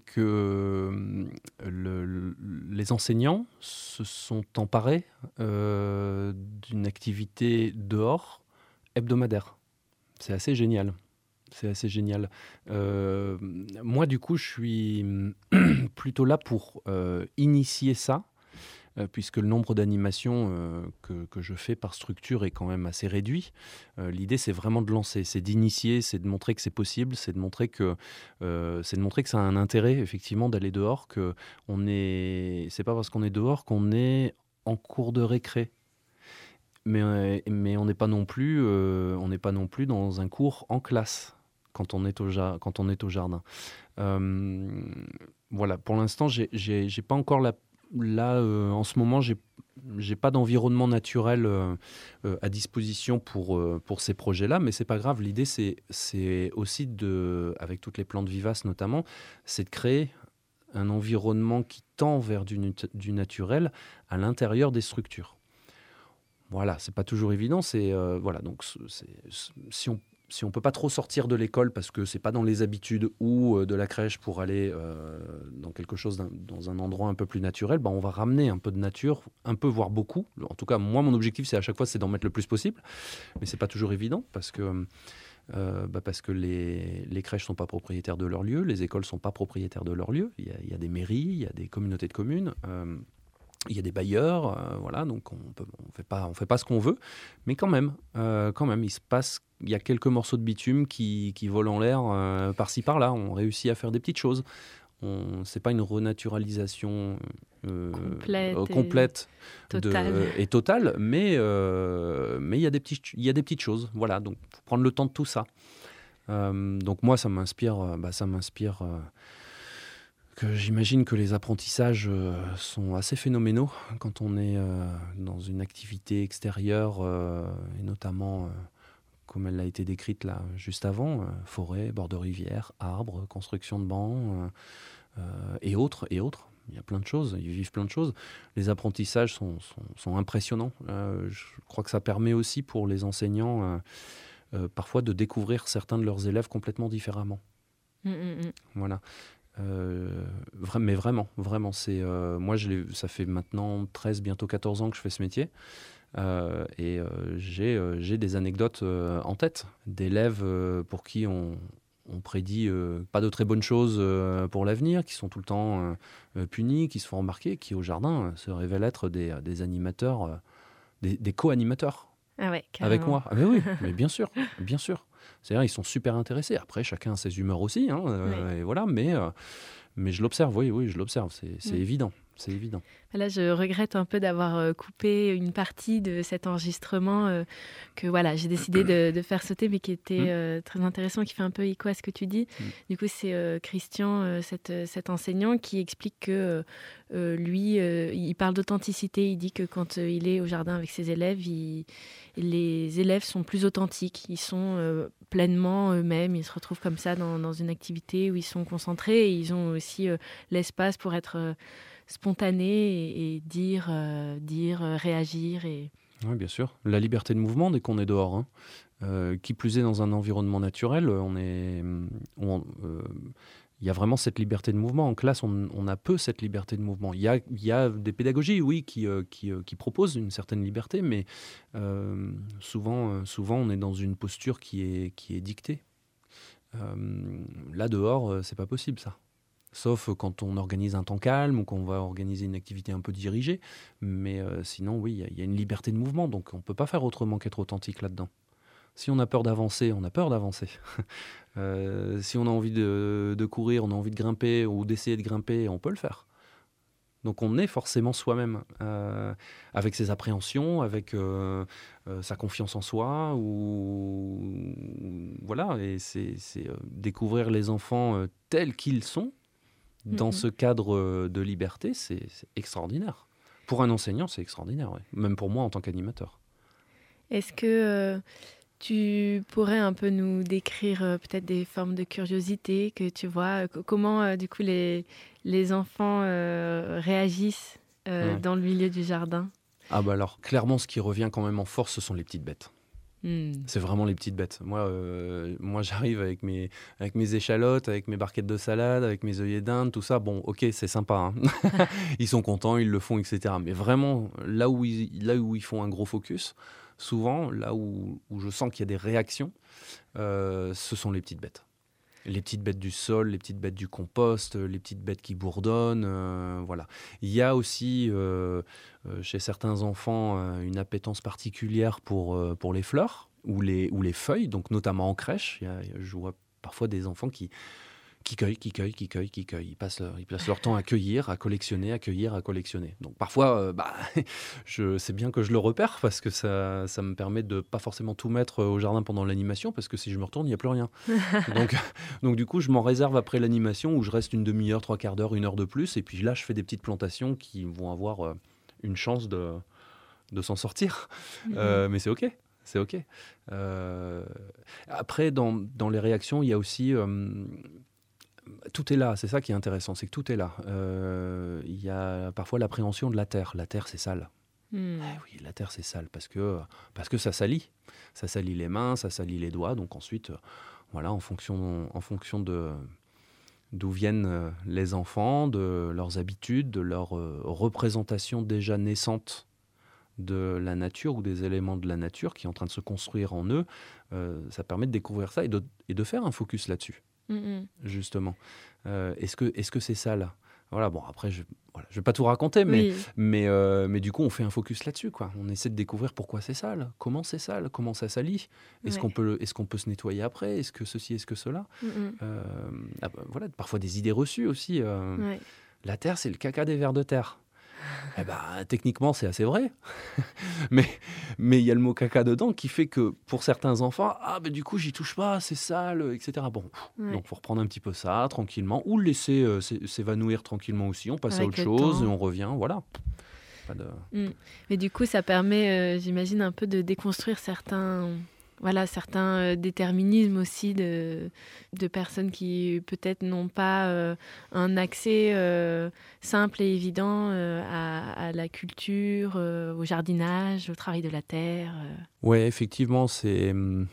que le, le, les enseignants se sont emparés euh, d'une activité dehors hebdomadaire. C'est assez génial. C'est assez génial. Euh, moi, du coup, je suis plutôt là pour euh, initier ça, euh, puisque le nombre d'animations euh, que, que je fais par structure est quand même assez réduit. Euh, l'idée, c'est vraiment de lancer, c'est d'initier, c'est de montrer que c'est possible, c'est de montrer que, euh, c'est de montrer que ça a un intérêt, effectivement, d'aller dehors, que on est... c'est pas parce qu'on est dehors qu'on est en cours de récré. Mais, mais on n'est pas non plus, euh, on n'est pas non plus dans un cours en classe quand on est au, ja- quand on est au jardin. Euh, voilà, pour l'instant, j'ai, j'ai, j'ai pas encore la Là, euh, en ce moment, j'ai, j'ai pas d'environnement naturel euh, euh, à disposition pour, euh, pour ces projets-là, mais c'est pas grave. L'idée, c'est, c'est aussi, de, avec toutes les plantes vivaces notamment, c'est de créer un environnement qui tend vers du, du naturel à l'intérieur des structures. Voilà, c'est pas toujours évident. C'est, euh, voilà, donc c'est, c'est, si on Si on ne peut pas trop sortir de l'école parce que ce n'est pas dans les habitudes ou euh, de la crèche pour aller euh, dans quelque chose, dans un endroit un peu plus naturel, bah on va ramener un peu de nature, un peu, voire beaucoup. En tout cas, moi, mon objectif, c'est à chaque fois, c'est d'en mettre le plus possible. Mais ce n'est pas toujours évident parce que, euh, bah parce que les, les crèches ne sont pas propriétaires de leur lieu, les écoles ne sont pas propriétaires de leur lieu. Il y a, il y a des mairies, il y a des communautés de communes. Euh, Il y a des bailleurs, euh, voilà, donc on peut, on fait pas, on fait pas ce qu'on veut, mais quand même, euh, quand même, il se passe, il y a quelques morceaux de bitume qui, qui volent en l'air euh, par-ci par-là. On réussit à faire des petites choses. On, c'est pas une renaturalisation euh, complète, euh, complète et totale, de, et totale, mais euh, mais il y a des petites, il y a des petites choses, voilà. Donc faut prendre le temps de tout ça. Euh, donc moi, ça m'inspire, bah, ça m'inspire. Euh, que j'imagine que les apprentissages euh, sont assez phénoménaux quand on est euh, dans une activité extérieure, euh, et notamment, euh, comme elle a été décrite là juste avant, euh, forêt, bord de rivière, arbres, construction de bancs, euh, euh, et autres, et autres. Il y a plein de choses, ils vivent plein de choses. Les apprentissages sont, sont, sont impressionnants. Euh, je crois que ça permet aussi pour les enseignants euh, euh, parfois de découvrir certains de leurs élèves complètement différemment. Mmh, mmh. Voilà. Euh, vra- mais vraiment, vraiment, c'est, euh, moi, je l'ai, ça fait maintenant treize, bientôt quatorze ans que je fais ce métier. Euh, et euh, j'ai, euh, j'ai des anecdotes euh, en tête d'élèves euh, pour qui on, on prédit euh, pas de très bonnes choses euh, pour l'avenir, qui sont tout le temps euh, punis, qui se font remarquer, qui au jardin euh, se révèlent être des, des animateurs, euh, des, des co-animateurs. Ah ouais, carrément. Avec moi. Ah mais oui, mais bien sûr, bien sûr. C'est-à-dire, ils sont super intéressés. Après, chacun a ses humeurs aussi, hein, euh, oui. et voilà. Mais, euh, mais je l'observe, oui, oui, je l'observe. C'est, c'est Mm. évident, c'est évident. Là, je regrette un peu d'avoir euh, coupé une partie de cet enregistrement euh, que voilà, j'ai décidé de, de faire sauter, mais qui était euh, très intéressant, qui fait un peu écho à ce que tu dis. Mm. Du coup, c'est euh, Christian, euh, cet, cet enseignant, qui explique que euh, lui, euh, il parle d'authenticité. Il dit que quand euh, il est au jardin avec ses élèves, il, les élèves sont plus authentiques. Ils sont euh, pleinement eux-mêmes. Ils se retrouvent comme ça dans, dans une activité où ils sont concentrés et ils ont aussi euh, l'espace pour être... Euh, spontané et, et dire, euh, dire, euh, réagir. Et... Oui, bien sûr. La liberté de mouvement dès qu'on est dehors. Hein. Euh, qui plus est dans un environnement naturel, on est, on, euh, il y a vraiment cette liberté de mouvement. En classe, on, on a peu cette liberté de mouvement. Il y a, il y a des pédagogies, oui, qui, euh, qui, euh, qui proposent une certaine liberté, mais euh, souvent, euh, souvent, on est dans une posture qui est, qui est dictée. Euh, là, dehors, euh, c'est pas possible, ça. Sauf quand on organise un temps calme ou qu'on va organiser une activité un peu dirigée. Mais euh, sinon, oui, il y, y a une liberté de mouvement, donc on ne peut pas faire autrement qu'être authentique là-dedans. Si on a peur d'avancer, on a peur d'avancer. euh, si on a envie de, de courir, on a envie de grimper ou d'essayer de grimper, on peut le faire. Donc on est forcément soi-même, euh, avec ses appréhensions, avec euh, euh, sa confiance en soi, ou voilà. Et c'est, c'est euh, découvrir les enfants euh, tels qu'ils sont dans mm-hmm. ce cadre euh, de liberté, c'est, c'est extraordinaire. Pour un enseignant, c'est extraordinaire, ouais. Même pour moi en tant qu'animateur. Est-ce que euh, tu pourrais un peu nous décrire euh, peut-être des formes de curiosité que tu vois, euh, comment euh, du coup les, les enfants euh, réagissent euh, ouais. dans le milieu du jardin? Ah bah alors, clairement, ce qui revient quand même en force, ce sont les petites bêtes. Mm. C'est vraiment les petites bêtes. Moi, euh, moi j'arrive avec mes, avec mes échalotes, avec mes barquettes de salade, avec mes œillets d'Inde, tout ça. Bon, ok, c'est sympa. Hein. Ils sont contents, ils le font, et cetera. Mais vraiment, là où ils, là où ils font un gros focus, souvent, là où, où je sens qu'il y a des réactions, euh, ce sont les petites bêtes. Les petites bêtes du sol, les petites bêtes du compost, les petites bêtes qui bourdonnent, euh, voilà. Il y a aussi, euh, euh, chez certains enfants, euh, une appétence particulière pour, euh, pour les fleurs ou les, ou les feuilles, donc notamment en crèche. Il y a, je vois parfois des enfants qui... qui cueillent, qui cueillent, qui cueillent, qui cueillent. Ils passent, leur, ils passent leur temps à cueillir, à collectionner, à cueillir, à collectionner. Donc parfois, euh, bah, je, c'est bien que je le repère parce que ça, ça me permet de pas forcément tout mettre au jardin pendant l'animation parce que si je me retourne, il n'y a plus rien. donc, donc du coup, je m'en réserve après l'animation où je reste une demi-heure, trois quarts d'heure, une heure de plus. Et puis là, je fais des petites plantations qui vont avoir euh, une chance de, de s'en sortir. Mmh. Euh, mais c'est OK. C'est OK. Euh, après, dans, dans les réactions, il y a aussi... Euh, tout est là, c'est ça qui est intéressant, c'est que tout est là. Euh, il y a parfois l'appréhension de la terre. La terre, c'est sale. Mmh. Eh oui, la terre, c'est sale parce que, parce que ça salit. Ça salit les mains, ça salit les doigts. Donc ensuite, voilà, en fonction, en fonction de, d'où viennent les enfants, de leurs habitudes, de leur euh, représentation déjà naissante de la nature ou des éléments de la nature qui est en train de se construire en eux, euh, ça permet de découvrir ça et de, et de faire un focus là-dessus. Mmh. Justement. Euh, est-ce que, est-ce que c'est ça là ? Voilà, bon, après, je ne voilà, vais pas tout raconter, mais, oui. mais, euh, mais du coup, on fait un focus là-dessus, quoi. On essaie de découvrir pourquoi c'est sale, comment c'est sale, comment ça salit, est-ce, ouais. qu'on peut, est-ce qu'on peut se nettoyer après, est-ce que ceci, est-ce que cela mmh. euh, ah, voilà, parfois des idées reçues aussi. Euh, ouais. La terre, c'est le caca des vers de terre. Eh ben, techniquement, c'est assez vrai. mais mais il y a le mot caca dedans qui fait que pour certains enfants, ah ben du coup, j'y touche pas, c'est sale, et cetera. Bon, ouais. Donc faut reprendre un petit peu ça tranquillement, ou le laisser euh, s'évanouir tranquillement aussi. On passe Avec à autre chose et on revient, voilà. Pas de... mmh. Mais du coup, ça permet, euh, j'imagine, un peu de déconstruire certains. Voilà, certains euh, déterminismes aussi de, de personnes qui peut-être n'ont pas euh, un accès euh, simple et évident euh, à, à la culture, euh, au jardinage, au travail de la terre. Euh. Oui, effectivement, c'est euh,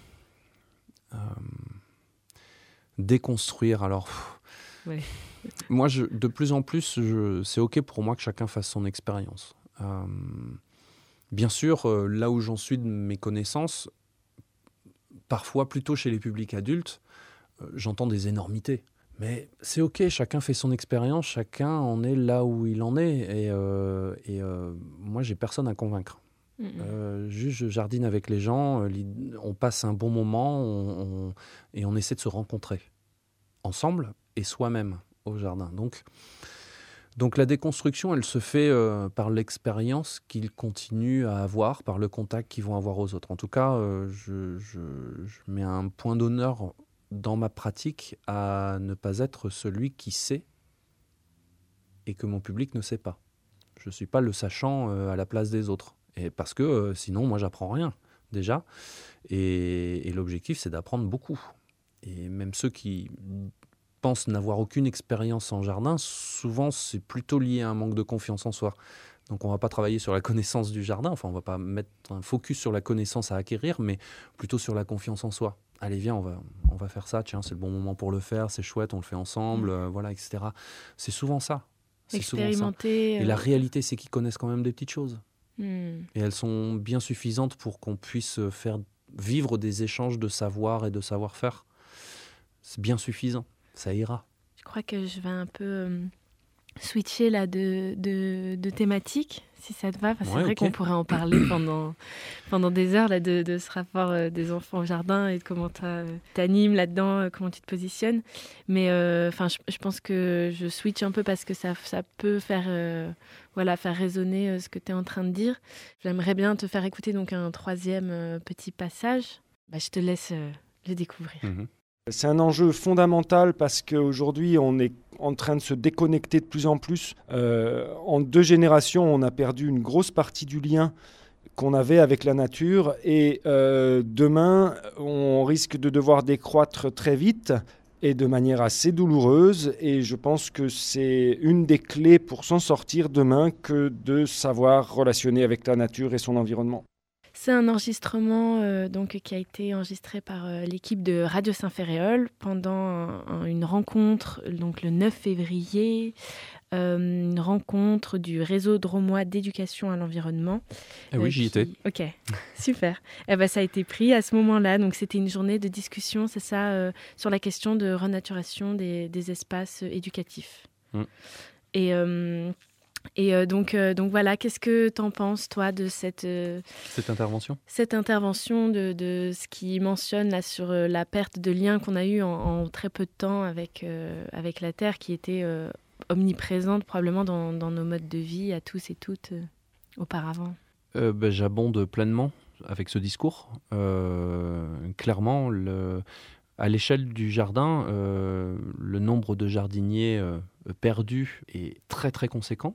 déconstruire. Alors, ouais. Moi, je, de plus en plus, je, c'est OK pour moi que chacun fasse son expérience. Euh, bien sûr, euh, là où j'en suis de mes connaissances, parfois, plutôt chez les publics adultes, euh, j'entends des énormités. Mais c'est OK, chacun fait son expérience, chacun en est là où il en est. Et, euh, et euh, moi, j'ai personne à convaincre. Mmh. Euh, juste, je jardine avec les gens, on passe un bon moment on, on, et on essaie de se rencontrer ensemble et soi-même au jardin. Donc, donc la déconstruction, elle se fait euh, par l'expérience qu'ils continuent à avoir, par le contact qu'ils vont avoir aux autres. En tout cas, euh, je, je, je mets un point d'honneur dans ma pratique à ne pas être celui qui sait et que mon public ne sait pas. Je ne suis pas le sachant euh, à la place des autres. Et parce que euh, sinon, moi, j'apprends rien, déjà. Et, et l'objectif, c'est d'apprendre beaucoup. Et même ceux qui pense n'avoir aucune expérience en jardin, souvent c'est plutôt lié à un manque de confiance en soi. Donc on ne va pas travailler sur la connaissance du jardin, enfin on ne va pas mettre un focus sur la connaissance à acquérir, mais plutôt sur la confiance en soi. Allez viens, on va, on va faire ça, tiens c'est le bon moment pour le faire, c'est chouette, on le fait ensemble, mmh. euh, voilà, et cetera. C'est souvent ça. C'est Expérimenter. Souvent ça. Et euh... la réalité c'est qu'ils connaissent quand même des petites choses. Mmh. Et elles sont bien suffisantes pour qu'on puisse faire vivre des échanges de savoir et de savoir-faire. C'est bien suffisant, ça ira. Je crois que je vais un peu euh, switcher là de, de, de thématique, si ça te va. Enfin, c'est ouais, vrai okay. qu'on pourrait en parler pendant, pendant des heures là, de, de ce rapport euh, des enfants au jardin et de comment tu euh, t'animes là-dedans, euh, comment tu te positionnes. Mais euh, je, je pense que je switch un peu parce que ça, ça peut faire, euh, voilà, faire résonner euh, ce que tu es en train de dire. J'aimerais bien te faire écouter donc, un troisième euh, petit passage. Bah, je te laisse euh, le découvrir. Mmh. C'est un enjeu fondamental parce qu'aujourd'hui, on est en train de se déconnecter de plus en plus. Euh, en deux générations, on a perdu une grosse partie du lien qu'on avait avec la nature. Et euh, demain, on risque de devoir décroître très vite et de manière assez douloureuse. Et je pense que c'est une des clés pour s'en sortir demain que de savoir relationner avec la nature et son environnement. C'est un enregistrement euh, donc, qui a été enregistré par euh, l'équipe de Radio Saint-Ferréol pendant un, un, une rencontre donc, le neuf février, euh, une rencontre du réseau drômois d'éducation à l'environnement. Ah oui, euh, j'y qui... étais. Ok, super. Eh ben, ça a été pris à ce moment-là. Donc, c'était une journée de discussion, c'est ça, euh, sur la question de renaturation des, des espaces éducatifs. Mm. Et... Euh, Et euh, donc, euh, donc voilà, qu'est-ce que tu en penses, toi, de cette, euh, cette intervention Cette intervention de, de ce qui mentionne là, sur euh, la perte de lien qu'on a eue en, en très peu de temps avec, euh, avec la Terre, qui était euh, omniprésente probablement dans, dans nos modes de vie à tous et toutes euh, auparavant. euh, bah, J'abonde pleinement avec ce discours. Euh, clairement, le... à l'échelle du jardin, euh, le nombre de jardiniers euh, perdus est très très conséquent.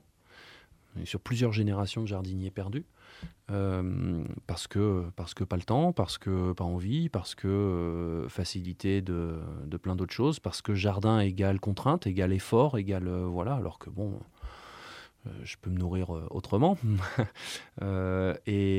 Sur plusieurs générations de jardiniers perdus, euh, parce que parce que pas le temps, parce que pas envie, parce que euh, facilité de, de plein d'autres choses, parce que jardin égale contrainte, égale effort, égale euh, voilà, alors que bon, euh, je peux me nourrir euh, autrement. euh,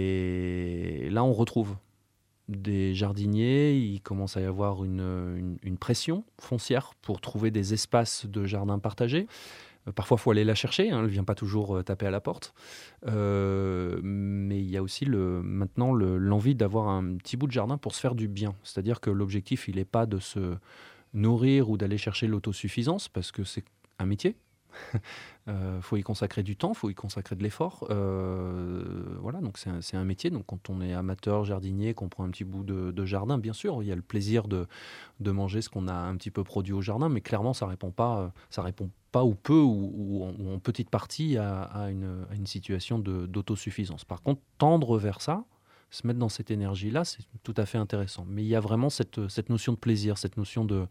et là, on retrouve des jardiniers, il commence à y avoir une, une, une pression foncière pour trouver des espaces de jardin partagés. Parfois, il faut aller la chercher, hein, elle ne vient pas toujours euh, taper à la porte. Euh, mais il y a aussi le, maintenant le, l'envie d'avoir un petit bout de jardin pour se faire du bien. C'est-à-dire que l'objectif, il n'est pas de se nourrir ou d'aller chercher l'autosuffisance, parce que c'est un métier. Il euh, faut y consacrer du temps, il faut y consacrer de l'effort. Euh, voilà, donc c'est un, c'est un métier. Donc quand on est amateur, jardinier, qu'on prend un petit bout de, de jardin, bien sûr, il y a le plaisir de, de manger ce qu'on a un petit peu produit au jardin, mais clairement, ça répond pas, ça répond pas ou peu ou, ou, en, ou en petite partie à, à, une, à une situation de, d'autosuffisance. Par contre, tendre vers ça, se mettre dans cette énergie-là, c'est tout à fait intéressant. Mais il y a vraiment cette, cette notion de plaisir, cette notion de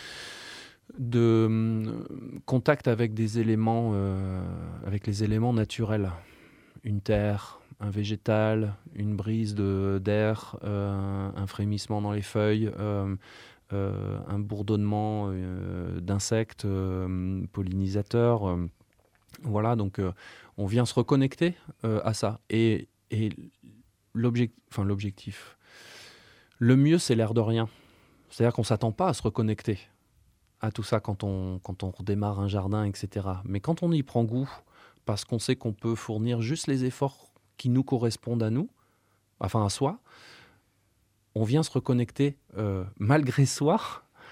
de euh, contact avec des éléments, euh, avec les éléments naturels. Une terre, un végétal, une brise de, d'air, euh, un frémissement dans les feuilles, euh, euh, un bourdonnement euh, d'insectes, euh, pollinisateurs. Euh, voilà, donc euh, on vient se reconnecter euh, à ça. Et, et l'objectif, enfin, l'objectif, le mieux, c'est l'air de rien. C'est-à-dire qu'on ne s'attend pas à se reconnecter à tout ça quand on, quand on redémarre un jardin, et cetera. Mais quand on y prend goût, parce qu'on sait qu'on peut fournir juste les efforts qui nous correspondent à nous, enfin à soi, on vient se reconnecter euh, malgré soi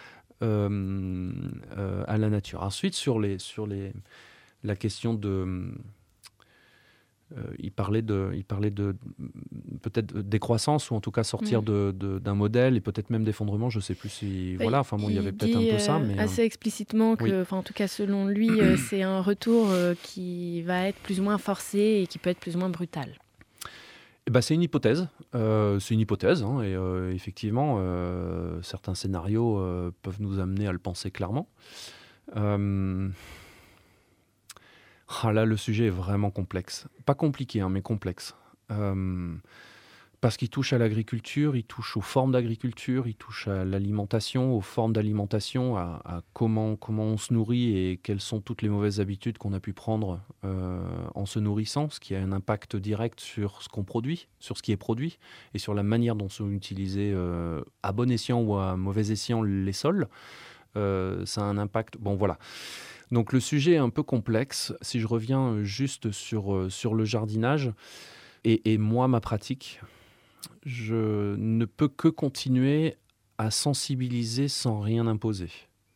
euh, euh, à la nature. Ensuite, sur, les, sur les, la question de... Euh, il parlait de, il parlait de peut-être de décroissance ou en tout cas sortir mmh. de, de, d'un modèle et peut-être même d'effondrement. Je ne sais plus si bah, voilà. Enfin bon, il y avait peut-être un peu ça, mais assez explicitement que, oui. enfin en tout cas selon lui, euh, c'est un retour euh, qui va être plus ou moins forcé et qui peut être plus ou moins brutal. Eh ben, c'est une hypothèse. Euh, c'est une hypothèse, hein, et euh, effectivement, euh, certains scénarios euh, peuvent nous amener à le penser clairement. Euh, Ah là, le sujet est vraiment complexe. Pas compliqué, hein, mais complexe. Euh, Parce qu'il touche à l'agriculture, il touche aux formes d'agriculture, il touche à l'alimentation, aux formes d'alimentation, à, à comment, comment on se nourrit et quelles sont toutes les mauvaises habitudes qu'on a pu prendre euh, en se nourrissant, ce qui a un impact direct sur ce qu'on produit, sur ce qui est produit et sur la manière dont sont utilisés euh, à bon escient ou à mauvais escient les sols. Euh, ça a un impact. Bon, voilà. Donc le sujet est un peu complexe. Si je reviens juste sur, euh, sur le jardinage et, et moi, ma pratique, je ne peux que continuer à sensibiliser sans rien imposer.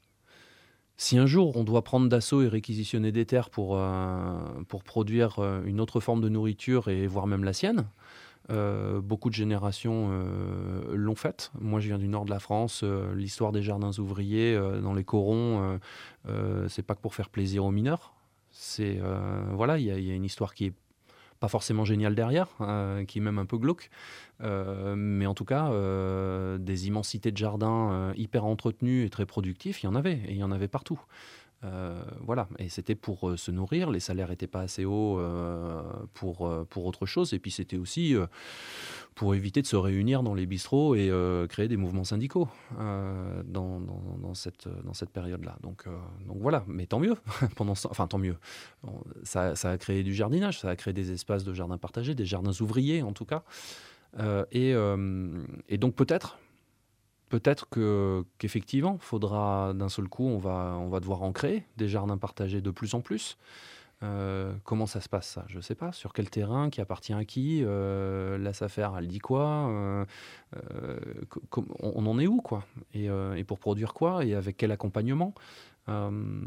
Si un jour on doit prendre d'assaut et réquisitionner des terres pour, euh, pour produire une autre forme de nourriture et voire même la sienne, euh, beaucoup de générations euh, l'ont fait. Moi je viens du nord de la France, euh, l'histoire des jardins ouvriers euh, dans les corons, euh, euh, c'est pas que pour faire plaisir aux mineurs. C'est, euh, voilà, il y, y a une histoire qui est pas forcément génial derrière, euh, qui est même un peu glauque, euh, mais en tout cas, euh, des immensités de jardins euh, hyper entretenus et très productifs, il y en avait, et il y en avait partout. Euh, voilà, et c'était pour euh, se nourrir, les salaires n'étaient pas assez hauts euh, pour, euh, pour autre chose, et puis c'était aussi euh, pour éviter de se réunir dans les bistrots et euh, créer des mouvements syndicaux euh, dans, dans, dans, cette, dans cette période-là. Donc, euh, donc voilà, mais tant mieux, pendant ce... enfin tant mieux, ça, ça a créé du jardinage, ça a créé des espaces de jardins partagés, des jardins ouvriers en tout cas, euh, et, euh, et donc peut-être Peut-être que, qu'effectivement, faudra d'un seul coup, on va, on va devoir en créer des jardins partagés de plus en plus. Euh, comment ça se passe ça ? Je ne sais pas. Sur quel terrain ? Qui appartient à qui ? euh, La S A F E R, elle dit quoi ? euh, euh, on, on en est où quoi ? et, euh, et pour produire quoi ? Et avec quel accompagnement ? euh,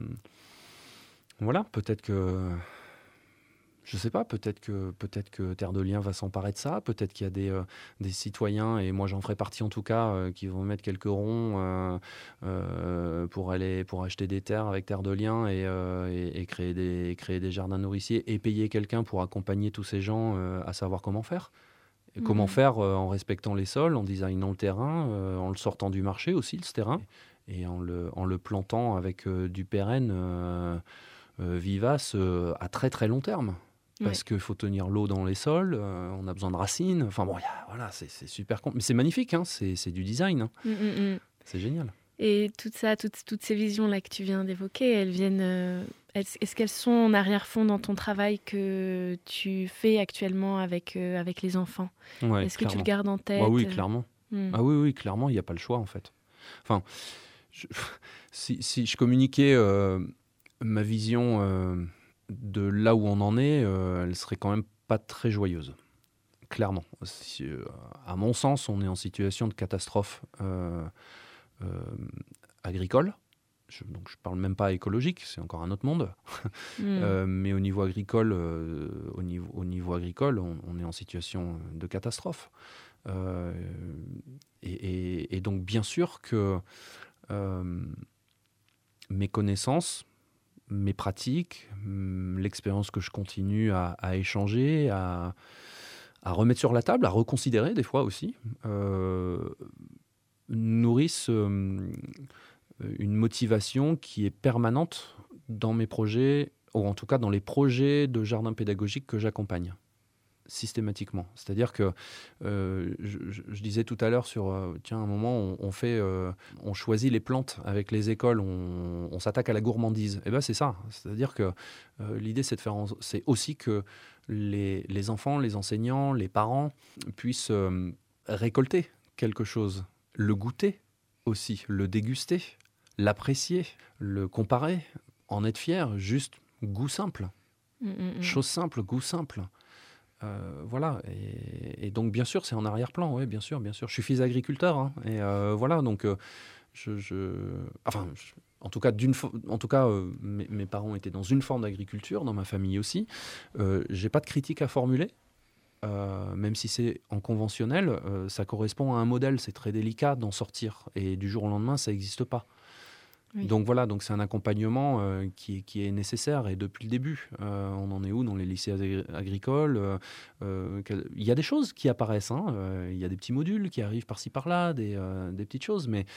Voilà, peut-être que... Je sais pas, peut-être que, peut-être que Terre de Liens va s'emparer de ça, peut-être qu'il y a des, euh, des citoyens, et moi j'en ferai partie en tout cas, euh, qui vont mettre quelques ronds euh, euh, pour, aller, pour acheter des terres avec Terre de Liens et, euh, et, et créer, des, créer des jardins nourriciers et payer quelqu'un pour accompagner tous ces gens euh, à savoir comment faire. Et mmh. Comment faire euh, en respectant les sols, en designant le terrain, euh, en le sortant du marché aussi, ce terrain, et en le, en le plantant avec euh, du pérenne euh, euh, vivace euh, à très très long terme. Parce ouais. qu'il faut tenir l'eau dans les sols, euh, on a besoin de racines. Enfin bon, y a, voilà, c'est, c'est super complexe. Mais c'est magnifique, hein, c'est, c'est du design. Hein. Mm, mm, mm. C'est génial. Et tout ça, toutes, toutes ces visions-là que tu viens d'évoquer, elles viennent. Euh, est-ce qu'elles sont en arrière-fond dans ton travail que tu fais actuellement avec, euh, avec les enfants ? Ouais, Est-ce clairement. que tu le gardes en tête ? Ah oui, clairement. Mm. Ah oui, oui, clairement, il n'y a pas le choix en fait. Enfin, je, si, si je communiquais euh, ma vision. Euh, de là où on en est, euh, elle serait quand même pas très joyeuse, clairement. Si, euh, à mon sens, on est en situation de catastrophe euh, euh, agricole. Je, donc je parle même pas écologique, c'est encore un autre monde. Mmh. euh, mais au niveau agricole, euh, au niveau, au niveau agricole, on, on est en situation de catastrophe. Euh, et, et, et donc bien sûr que euh, mes connaissances, mes pratiques, l'expérience que je continue à, à échanger, à, à remettre sur la table, à reconsidérer des fois aussi, euh, nourrissent euh, une motivation qui est permanente dans mes projets, ou en tout cas dans les projets de jardin pédagogique que j'accompagne. Systématiquement. C'est-à-dire que euh, je, je disais tout à l'heure sur euh, tiens, à un moment on, on fait euh, on choisit les plantes avec les écoles, on, on s'attaque à la gourmandise. Et ben c'est ça. C'est-à-dire que euh, l'idée c'est de faire en, c'est aussi que les, les enfants, les enseignants, les parents puissent euh, récolter quelque chose, le goûter aussi, le déguster, l'apprécier, le comparer, en être fier, juste goût simple. Mmh, mmh. Chose simple, goût simple. Euh, voilà, et, et donc bien sûr c'est en arrière-plan, oui, bien sûr, bien sûr. Je suis fils d'agriculteur, hein, et euh, voilà, donc euh, je, je, enfin, je, en tout cas, d'une, en tout cas, euh, mes, mes parents étaient dans une forme d'agriculture, dans ma famille aussi. Euh, j'ai pas de critique à formuler, euh, même si c'est en conventionnel, euh, ça correspond à un modèle, c'est très délicat d'en sortir, et du jour au lendemain, ça n'existe pas. Oui. Donc voilà, donc c'est un accompagnement euh, qui, qui est nécessaire et depuis le début. Euh, on en est où dans les lycées agri- agricoles euh, euh, Il y a des choses qui apparaissent, hein, euh, il y a des petits modules qui arrivent par-ci par-là, des, euh, des petites choses, mais,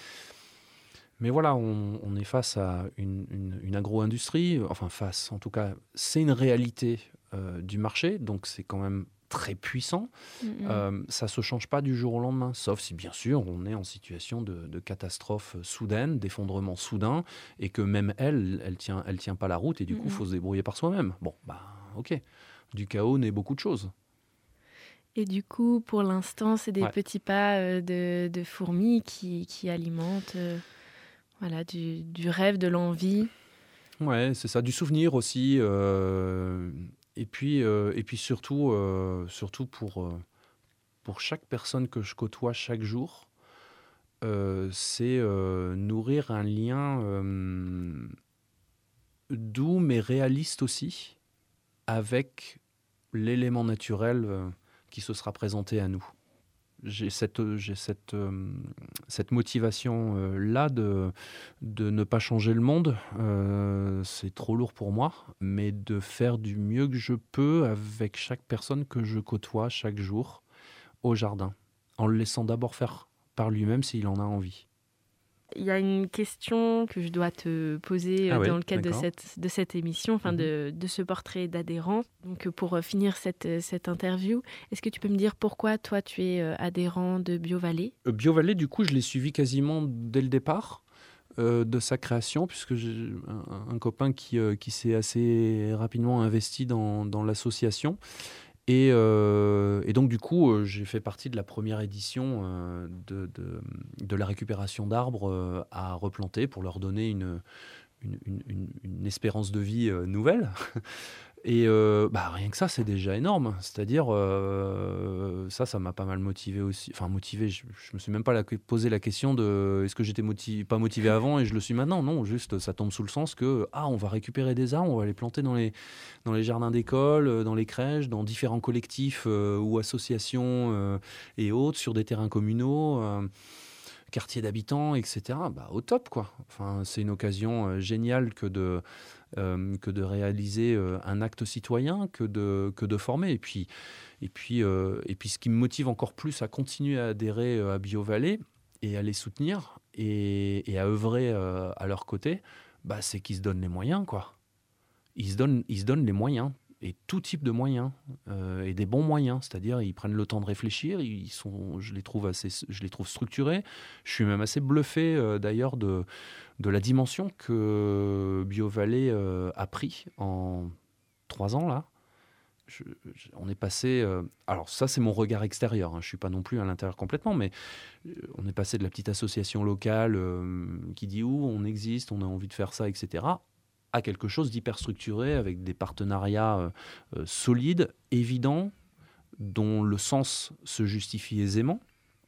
mais voilà, on, on est face à une, une, une agro-industrie, enfin face, en tout cas, c'est une réalité euh, du marché, donc c'est quand même très puissant. Mmh. Euh, ça ne se change pas du jour au lendemain, sauf si bien sûr on est en situation de, de catastrophe soudaine, d'effondrement soudain, et que même elle, elle tient, elle tient pas la route, et du Mmh. coup il faut se débrouiller par soi-même. Bon, bah ok, du chaos naît beaucoup de choses. Et du coup, pour l'instant, c'est des Ouais. petits pas euh, de, de fourmis qui, qui alimentent euh, voilà, du, du rêve, de l'envie. Ouais, c'est ça, du souvenir aussi, euh, et puis euh, et puis surtout, euh, surtout pour euh, pour chaque personne que je côtoie chaque jour, euh, c'est euh, nourrir un lien euh, doux mais réaliste aussi avec l'élément naturel euh, qui se sera présenté à nous. J'ai cette, j'ai cette, euh, cette motivation-là de, de ne pas changer le monde. Euh, c'est trop lourd pour moi, mais de faire du mieux que je peux avec chaque personne que je côtoie chaque jour au jardin, en le laissant d'abord faire par lui-même s'il en a envie. Il y a une question que je dois te poser euh, Ah oui, dans le cadre de d'accord. cette, de cette émission, enfin Mhm. de, de ce portrait d'adhérent. Donc euh, pour euh, finir cette, euh, cette interview, est-ce que tu peux me dire pourquoi toi tu es euh, adhérent de BioVallée ? Euh, BioVallée, du coup, je l'ai suivi quasiment dès le départ euh, de sa création, puisque j'ai un, un copain qui, euh, qui s'est assez rapidement investi dans, dans l'association. Et, euh, et donc, du coup, euh, j'ai fait partie de la première édition euh, de, de, de la récupération d'arbres euh, à replanter pour leur donner une, une, une, une- une espérance de vie euh, nouvelle. Et euh, bah, rien que ça, c'est déjà énorme. C'est-à-dire, euh, ça, ça m'a pas mal motivé aussi. Enfin, motivé, je, je me suis même pas la- posé la question de est-ce que j'étais motivé, pas motivé avant et je le suis maintenant. Non, juste, ça tombe sous le sens que, ah, on va récupérer des arbres, on va les planter dans les, dans les jardins d'école, euh, dans les crèches, dans différents collectifs euh, ou associations euh, et autres, sur des terrains communaux. euh, quartiers d'habitants, et cetera. Bah, au top, quoi. Enfin, c'est une occasion euh, géniale que de, euh, que de réaliser euh, un acte citoyen, que de, que de former. Et puis, et, puis, euh, et puis, ce qui me motive encore plus à continuer à adhérer euh, à BioVallée et à les soutenir et, et à œuvrer euh, à leur côté, bah, c'est qu'ils se donnent les moyens, quoi. Ils se donnent, ils se donnent les moyens. Et tout type de moyens, euh, et des bons moyens, c'est-à-dire ils prennent le temps de réfléchir, ils sont, je les trouve assez, je les trouve structurés. Je suis même assez bluffé euh, d'ailleurs de, de la dimension que BioVallée euh, a pris en trois ans là. Je- je- on est passé, euh, alors ça c'est mon regard extérieur, hein, je suis pas non plus à l'intérieur complètement, mais euh, on est passé de la petite association locale euh, qui dit où on existe, on a envie de faire ça, et cetera, à quelque chose d'hyper structuré avec des partenariats euh, euh, solides, évidents, dont le sens se justifie aisément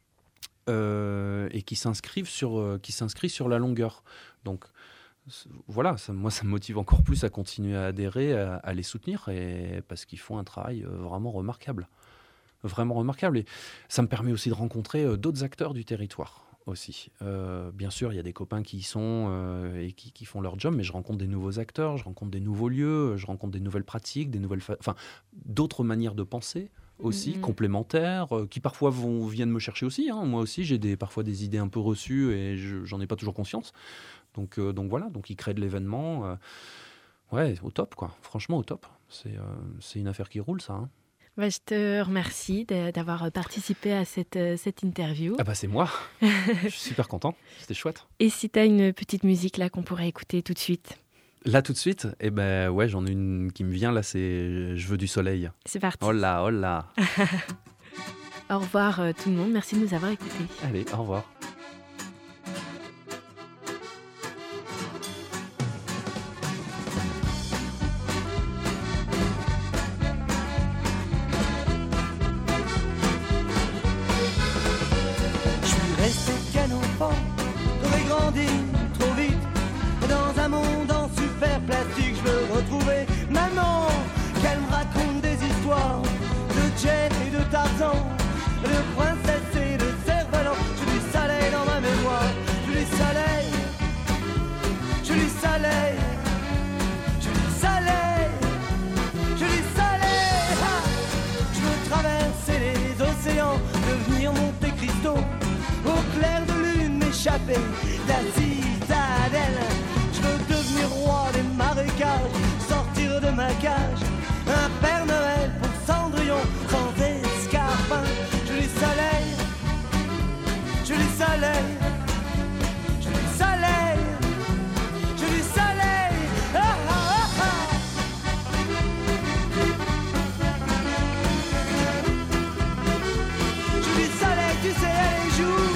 euh, et qui s'inscrivent sur, euh, qui s'inscrit sur la longueur. Donc c- voilà, ça, moi ça me motive encore plus à continuer à adhérer, à, à les soutenir, et, parce qu'ils font un travail euh, vraiment remarquable. Vraiment remarquable. Et ça me permet aussi de rencontrer euh, d'autres acteurs du territoire aussi. Euh, bien sûr, il y a des copains qui y sont euh, et qui, qui font leur job, mais je rencontre des nouveaux acteurs, je rencontre des nouveaux lieux, je rencontre des nouvelles pratiques, des nouvelles, fa- enfin, d'autres manières de penser aussi, Mhm. complémentaires, euh, qui parfois vont, viennent me chercher aussi. Hein. Moi aussi, j'ai des, parfois des idées un peu reçues et je, j'en ai pas toujours conscience. Donc, euh, donc voilà, donc ils créent de l'événement. euh, ouais, au top, quoi. Franchement, au top. C'est, euh, c'est une affaire qui roule, ça. Hein. Bah, je te remercie de- d'avoir participé à cette, euh, cette interview. Ah bah c'est moi. Je suis super content. C'était chouette. Et si tu as une petite musique là qu'on pourrait écouter tout de suite, Là tout de suite, eh ben ouais, j'en ai une qui me vient là, c'est Je veux du soleil. c'est parti. Oh là, oh là. Au revoir euh, tout le monde, merci de nous avoir écoutés. Allez, au revoir. Je suis resté qu'un enfant, j'aurais grandi trop vite. Dans un monde en super plastique, je veux retrouver maman, qu'elle me raconte des histoires de Jen et de Tarzan, de princesse et de cerf-volant. Je du soleil dans ma mémoire, je du soleil, je du soleil, je du soleil, je du soleil. Ah, je veux traverser les océans, devenir Monte Cristo, au clair de lune m'échapper de la citadelle. Je veux devenir roi des marécages, sortir de ma cage, un Père Noël pour Cendrillon, sans tu sais, elle est joue